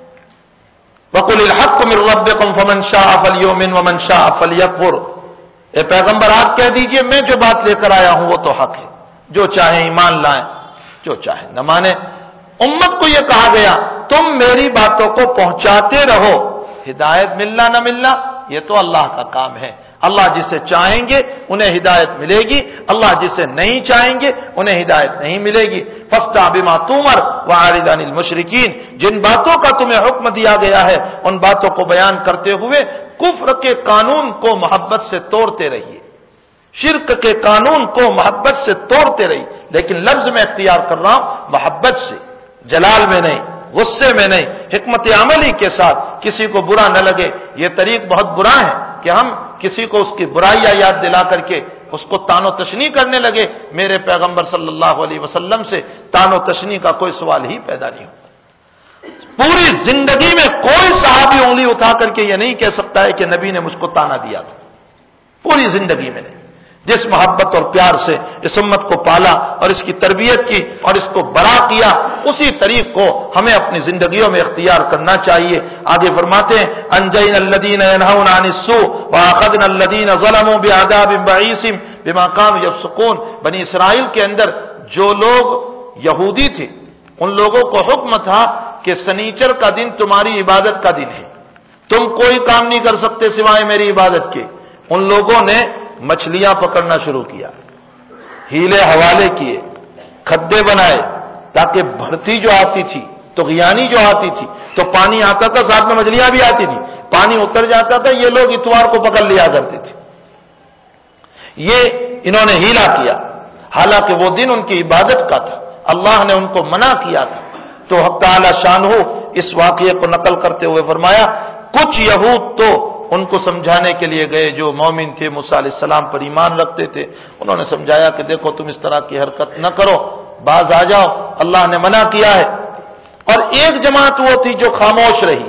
وَقُلِ الْحَقُّ مِنْ رَبِّكُمْ فَمَنْ شَاءَ فَلْيُؤْمِنْ وَمَنْ شَاءَ فَلْيَكْفُرْ۔ اے پیغمبر آپ کہہ دیجئے میں جو بات لے کر آیا ہوں وہ تو حق ہے، جو چاہے ایمان لائیں، جو چاہے نہ مانے۔ امت کو یہ کہا گیا تم میری باتوں کو پہنچاتے رہو، ہدایت ملنا نہ ملنا یہ تو اللہ کا کام ہے۔ اللہ جسے چاہیں گے انہیں ہدایت ملے گی، اللہ جسے نہیں چاہیں گے انہیں ہدایت نہیں ملے گی۔ فاصدع بما تؤمر واعرض عن المشرکین، جن باتوں کا تمہیں حکم دیا گیا ہے ان باتوں کو بیان کرتے ہوئے کفر کے قانون کو محبت سے توڑتے رہیے، شرک کے قانون کو محبت سے توڑتے رہیے، لیکن لفظ میں اختیار کر رہا ہوں محبت سے، جلال میں نہیں، غصے میں نہیں، حکمت عملی کے ساتھ کسی کو برا نہ لگے۔ یہ طریق بہت برا ہے کہ ہم کسی کو اس کی برائیاں یاد دلا کر کے اس کو تان و تشنی کرنے لگے۔ میرے پیغمبر صلی اللہ علیہ وسلم سے تان و تشنی کا کوئی سوال ہی پیدا نہیں ہوتا۔ پوری زندگی میں کوئی صحابی انگلی اٹھا کر کے یہ نہیں کہہ سکتا ہے کہ نبی نے مجھ کو تانا دیا تھا، پوری زندگی میں نہیں۔ جس محبت اور پیار سے اس امت کو پالا اور اس کی تربیت کی اور اس کو بڑا کیا، اسی طریق کو ہمیں اپنی زندگیوں میں اختیار کرنا چاہیے۔ آگے فرماتے ہیں انجینا الذین ینہون عن السوء واخذنا الذین ظلموا بعذاب بئیس بما كانوا یفسقون۔ بنی اسرائیل کے اندر جو لوگ یہودی تھے ان لوگوں کو حکم تھا کہ سنیچر کا دن تمہاری عبادت کا دن ہے، تم کوئی کام نہیں کر سکتے سوائے میری عبادت کے۔ ان لوگوں نے مچھلیاں پکڑنا شروع کیا، ہیلے حوالے کیے، کھدے بنائے تاکہ بھرتی جو آتی تھی طغیانی جو آتی تھی تو پانی آتا تھا، ساتھ میں مچھلیاں بھی آتی تھی، پانی اتر جاتا تھا، یہ لوگ اتوار کو پکڑ لیا کرتے تھے۔ یہ انہوں نے ہیلا کیا، حالانکہ وہ دن ان کی عبادت کا تھا، اللہ نے ان کو منع کیا تھا۔ تو حق تعالی شان ہو اس واقعے کو نقل کرتے ہوئے فرمایا کچھ یہود تو ان کو سمجھانے کے لیے گئے جو مومن تھے، موسیٰ علیہ السلام پر ایمان رکھتے تھے، انہوں نے سمجھایا کہ دیکھو تم اس طرح کی حرکت نہ کرو، باز آ جاؤ، اللہ نے منع کیا ہے۔ اور ایک جماعت وہ تھی جو خاموش رہی،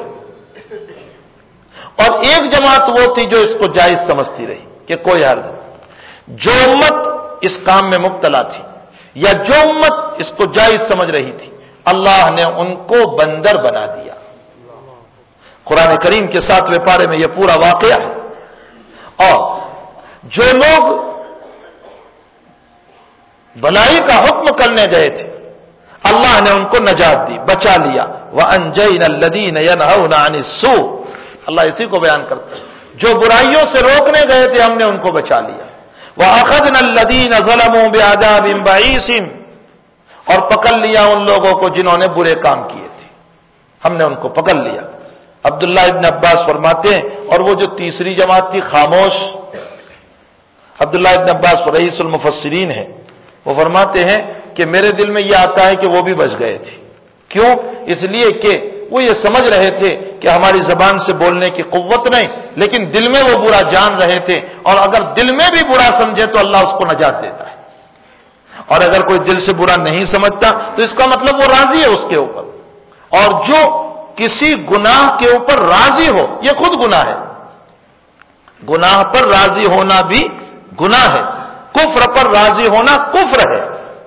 اور ایک جماعت وہ تھی جو اس کو جائز سمجھتی رہی کہ کوئی حرج نہیں۔ جو امت اس کام میں مبتلا تھی یا جو امت اس کو جائز سمجھ رہی تھی، اللہ نے ان کو بندر بنا دیا۔ قرآن کریم کے ساتویں پارے میں یہ پورا واقعہ ہے۔ اور جو لوگ بھلائی کا حکم کرنے گئے تھے اللہ نے ان کو نجات دی، بچا لیا۔ وَأَنْجَيْنَا الَّذِينَ يَنْهَوْنَ عَنِ السُّوءِ، اللہ اسی کو بیان کرتا ہے، جو برائیوں سے روکنے گئے تھے ہم نے ان کو بچا لیا۔ وَأَخَذْنَا الَّذِينَ ظَلَمُوا بِعَذَابٍ بَئِيسٍ، اور پکڑ لیا ان لوگوں کو جنہوں نے برے کام کیے تھے، ہم نے ان کو پکڑ لیا۔ عبداللہ ابن عباس فرماتے ہیں، اور وہ جو تیسری جماعت تھی خاموش، عبداللہ ابن عباس رئیس المفسرین ہے، وہ فرماتے ہیں کہ میرے دل میں یہ آتا ہے کہ وہ بھی بچ گئے تھے۔ کیوں؟ اس لیے کہ وہ یہ سمجھ رہے تھے کہ ہماری زبان سے بولنے کی قوت نہیں، لیکن دل میں وہ برا جان رہے تھے، اور اگر دل میں بھی برا سمجھے تو اللہ اس کو نجات دیتا ہے، اور اگر کوئی دل سے برا نہیں سمجھتا تو اس کا مطلب وہ راضی ہے اس کے اوپر۔ اور جو کسی گناہ کے اوپر راضی ہو یہ خود گناہ ہے، گناہ پر راضی ہونا بھی گناہ ہے، کفر پر راضی ہونا کفر ہے،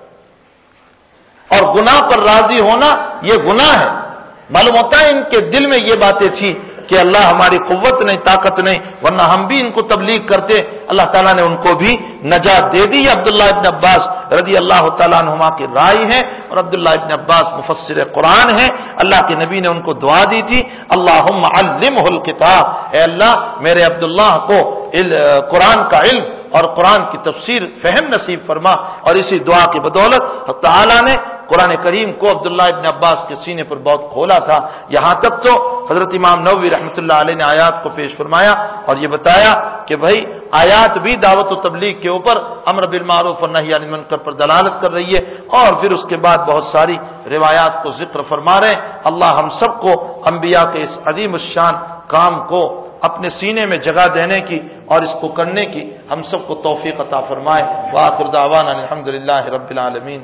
اور گناہ پر راضی ہونا یہ گناہ ہے۔ معلوم ہوتا ہے ان کے دل میں یہ باتیں تھی کہ اللہ ہماری قوت نہیں، طاقت نہیں، ورنہ ہم بھی ان کو تبلیغ کرتے، اللہ تعالیٰ نے ان کو بھی نجات دے دی۔ عبداللہ ابن عباس رضی اللہ تعالیٰ عنہما کی رائے ہے، اور عبداللہ ابن عباس مفسر قرآن ہے۔ اللہ کے نبی نے ان کو دعا دی تھی، اللہم علمہ الکتاب، اے اللہ میرے عبداللہ کو قرآن کا علم اور قرآن کی تفسیر فہم نصیب فرما۔ اور اسی دعا کی بدولت حق تعالیٰ نے قرآن کریم کو عبداللہ ابن عباس کے سینے پر بہت کھولا تھا، یہاں تک تو حضرت امام نووی رحمۃ اللہ علیہ نے آیات کو پیش فرمایا اور یہ بتایا کہ بھائی آیات بھی دعوت و تبلیغ کے اوپر امر بالمعروف اور نہی عن المنکر پر دلالت کر رہی ہے، اور پھر اس کے بعد بہت ساری روایات کو ذکر فرما رہے ہیں۔ اللہ ہم سب کو انبیاء کے اس عظیم الشان کام کو اپنے سینے میں جگہ دینے کی اور اس کو کرنے کی ہم سب کو توفیق عطا فرمائے۔ وآخر دعوانا الحمدللہ رب العالمین۔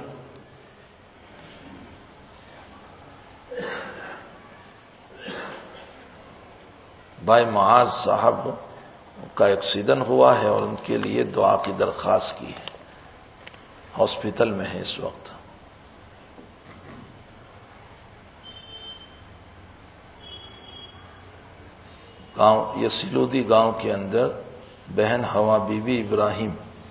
بھائی معاذ صاحب کا ایکسیڈنٹ ہوا ہے اور ان کے لیے دعا کی درخواست کی ہے، ہاسپٹل میں ہے اس وقت۔ گاؤں یہ سلودی گاؤں کے اندر بہن ہوا بی بی ابراہیم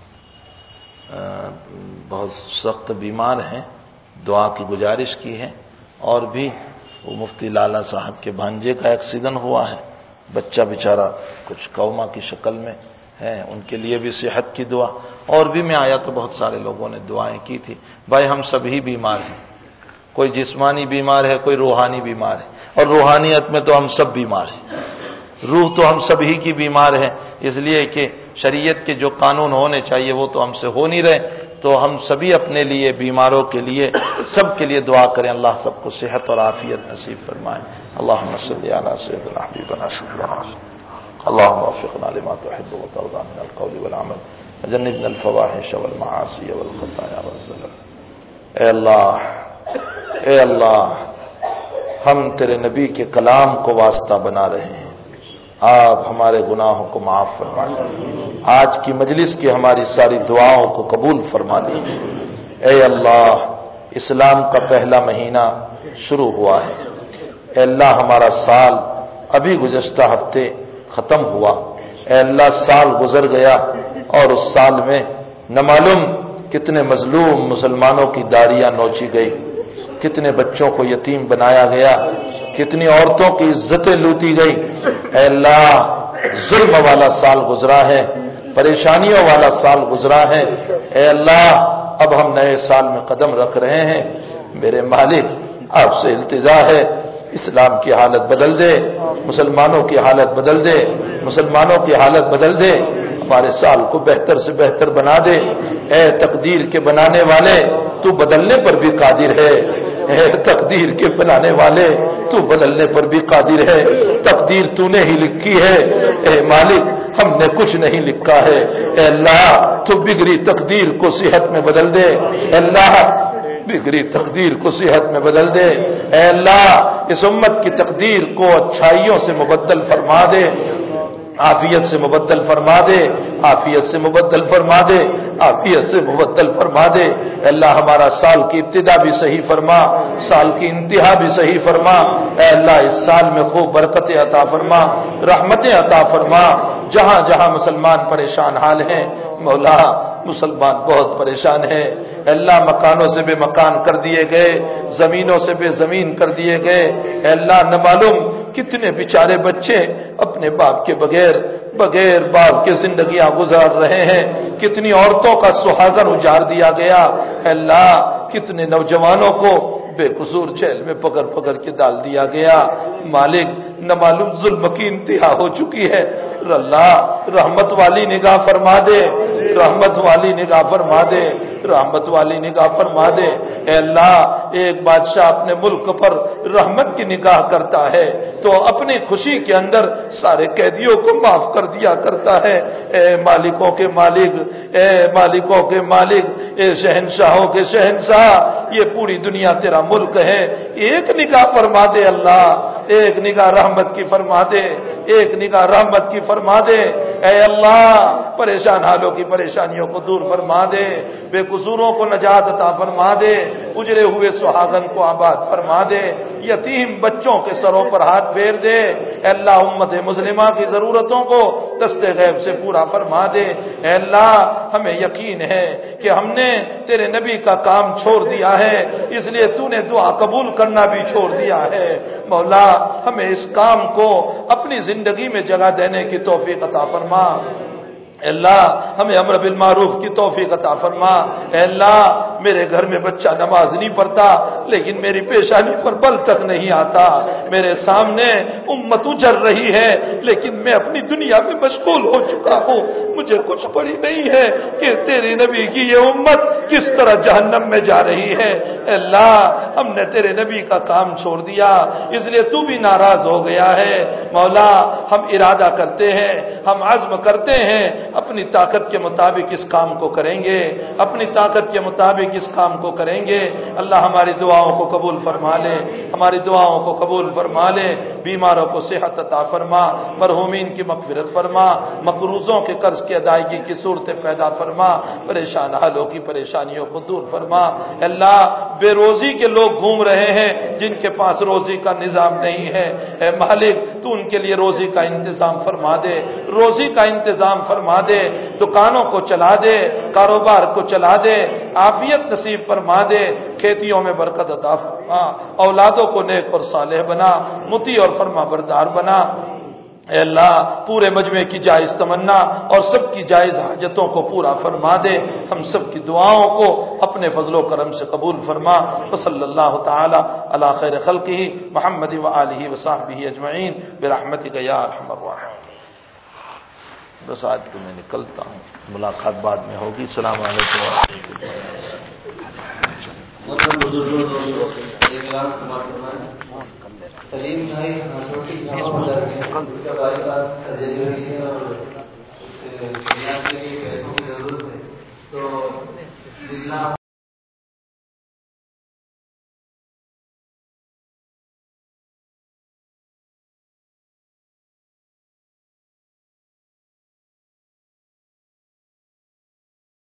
بہت سخت بیمار ہیں، دعا کی گزارش کی ہے۔ اور بھی وہ مفتی لالا صاحب کے بھانجے کا ایکسیڈنٹ ہوا ہے، بچہ بیچارہ کچھ کوما کی شکل میں ہے، ان کے لیے بھی صحت کی دعا۔ اور بھی میں آیا تو بہت سارے لوگوں نے دعائیں کی تھی۔ بھائی ہم سبھی بیمار ہیں، کوئی جسمانی بیمار ہے، کوئی روحانی بیمار ہے، اور روحانیت میں تو ہم سب بیمار ہیں، روح تو ہم سبھی کی بیمار ہے، اس لیے کہ شریعت کے جو قانون ہونے چاہیے وہ تو ہم سے ہو نہیں رہے۔ تو ہم سبھی اپنے لیے، بیماروں کے لیے، سب کے لیے دعا کریں، اللہ سب کو صحت اور عافیت نصیب فرمائے۔ اللہم صلی علی سیدنا حبیبنا شفیعنا اللہم وفقنا لما تحب وترضى من القول والعمل وجنبنا الفواحش والمعاصی والخطایا والزلل۔ اے اللہ، اے اللہ، ہم تیرے نبی کے کلام کو واسطہ بنا رہے ہیں، آپ ہمارے گناہوں کو معاف فرما لیں، آج کی مجلس کی ہماری ساری دعاؤں کو قبول فرما لیجیے۔ اے اللہ، اسلام کا پہلا مہینہ شروع ہوا ہے، اے اللہ ہمارا سال ابھی گزشتہ ہفتے ختم ہوا، اے اللہ سال گزر گیا اور اس سال میں نہ معلوم کتنے مظلوم مسلمانوں کی داڑیاں نوچی گئی، کتنے بچوں کو یتیم بنایا گیا، کتنی عورتوں کی عزتیں لوٹی گئی۔ اے اللہ، ظلم والا سال گزرا ہے، پریشانیوں والا سال گزرا ہے۔ اے اللہ، اب ہم نئے سال میں قدم رکھ رہے ہیں، میرے مالک آپ سے التجا ہے، اسلام کی حالت بدل دے، مسلمانوں کی حالت بدل دے، مسلمانوں کی حالت بدل دے، ہمارے سال کو بہتر سے بہتر بنا دے۔ اے تقدیر کے بنانے والے، تو بدلنے پر بھی قادر ہے، اے تقدیر کے بنانے والے، تو بدلنے پر بھی قادر ہے، تقدیر تو نے ہی لکھی ہے۔ اے مالک، ہم نے کچھ نہیں لکھا ہے، اے اللہ تو بگڑی تقدیر کو صحت میں بدل دے، اے اللہ بگڑی تقدیر کو صحت میں بدل دے، اے اللہ اس امت کی تقدیر کو اچھائیوں سے مبدل فرما دے، عافیت سے مبدل فرما دے، عافیت سے مبدل فرما دے، عافیت سے مبدل فرما دے۔ اے اللہ ہمارا سال کی ابتدا بھی صحیح فرما، سال کی انتہا بھی صحیح فرما۔ اے اللہ اس سال میں خوب برکتیں عطا فرما، رحمتیں عطا فرما۔ جہاں جہاں مسلمان پریشان حال ہیں مولا، مسلمان بہت پریشان ہیں، اے اللہ مکانوں سے بے مکان کر دیے گئے، زمینوں سے بے زمین کر دیے گئے، اے اللہ نہ معلوم کتنے بیچارے بچے اپنے باپ کے بغیر بغیر باپ کے زندگیاں گزار رہے ہیں، کتنی عورتوں کا سہاگن اجار دیا گیا، اے اللہ کتنے نوجوانوں کو بے قصور جیل میں پکڑ پکڑ کے ڈال دیا گیا۔ مالک نہ معلوم ظلم کی انتہا ہو چکی ہے، اللہ رحمت والی نگاہ فرما دے، رحمت والی نگاہ فرما دے، رحمت والی نگاہ فرما دے۔ اے اللہ ایک بادشاہ اپنے ملک پر رحمت کی نگاہ کرتا ہے تو اپنی خوشی کے اندر سارے قیدیوں کو معاف کر دیا کرتا ہے۔ اے مالکوں کے مالک، اے مالکوں کے مالک، اے شہنشاہوں کے شہنشاہ، یہ پوری دنیا تیرا ملک ہے، ایک نگاہ فرما دے اللہ، ایک نگاہ رحمت کی فرما دے، ایک نگاہ رحمت کی فرما دے۔ اے اللہ پریشان حالوں کی پریشانیوں کو دور فرما دے، بے قصوروں کو نجات عطا فرما دے، اجڑے ہوئے سہاگن کو آباد فرما دے، یتیم بچوں کے سروں پر ہاتھ پھیر دے۔ اے اللہ امت مسلمہ کی ضرورتوں کو دست غیب سے پورا فرما دے۔ اے اللہ ہمیں یقین ہے کہ ہم نے تیرے نبی کا کام چھوڑ دیا ہے، اس لیے تو نے دعا قبول کرنا بھی چھوڑ دیا ہے۔ مولا ہمیں اس کام کو اپنی زندگی میں جگہ دینے کی توفیق عطا فرما۔ اے اللہ ہمیں امر بالمعروف کی توفیق عطا فرما۔ اے اللہ میرے گھر میں بچہ نماز نہیں پڑھتا لیکن میری پیشانی پر بل تک نہیں آتا، میرے سامنے امت اجر رہی ہے لیکن میں اپنی دنیا میں مشغول ہو چکا ہوں، مجھے کچھ پڑی نہیں ہے کہ تیری نبی کی یہ امت کس طرح جہنم میں جا رہی ہے۔ اے اللہ ہم نے تیرے نبی کا کام چھوڑ دیا، اس لیے تو بھی ناراض ہو گیا ہے۔ مولا ہم ارادہ کرتے ہیں، ہم عزم کرتے ہیں، اپنی طاقت کے مطابق اس کام کو کریں گے، اپنی طاقت کے مطابق اس کام کو کریں گے۔ اللہ ہماری دعاؤں کو قبول فرما لے، ہماری دعاؤں کو قبول فرما لے، بیماروں کو صحت عطا فرما، مرحومین کی مغفرت فرما، مقروضوں کے قرض کی ادائیگی کی صورتیں پیدا فرما، پریشان حالوں کی پریشانیوں کو دور فرما۔ اللہ بے روزی کے لوگ گھوم رہے ہیں جن کے پاس روزی کا نظام نہیں ہے، اے مالک تو ان کے لیے روزی کا انتظام فرما دے، روزی کا انتظام فرما دے، دکانوں کو چلا دے، کاروبار کو چلا دے، عافیت نصیب فرما دے، کھیتیوں میں برکت عطا فرما، اولادوں کو نیک اور صالح بنا، مطیع اور فرما بردار بنا۔ اے اللہ پورے مجمع کی جائز تمنا اور سب کی جائز حاجتوں کو پورا فرما دے، ہم سب کی دعاؤں کو اپنے فضل و کرم سے قبول فرما۔ وصلی اللہ تعالی علی خیر خلقہ محمد و آلہ و صحبہ اجمعین برحمتک یا ارحم الراحمین۔ بس آج تو میں نکلتا ہوں، ملاقات بعد میں ہوگی. السلام علیکم ورحمۃ سلیم بھائی چھوٹی بھائی پاس سرجری ہوئی ہے اور علاج کے لیے پیسوں کی ضرورت ہے تو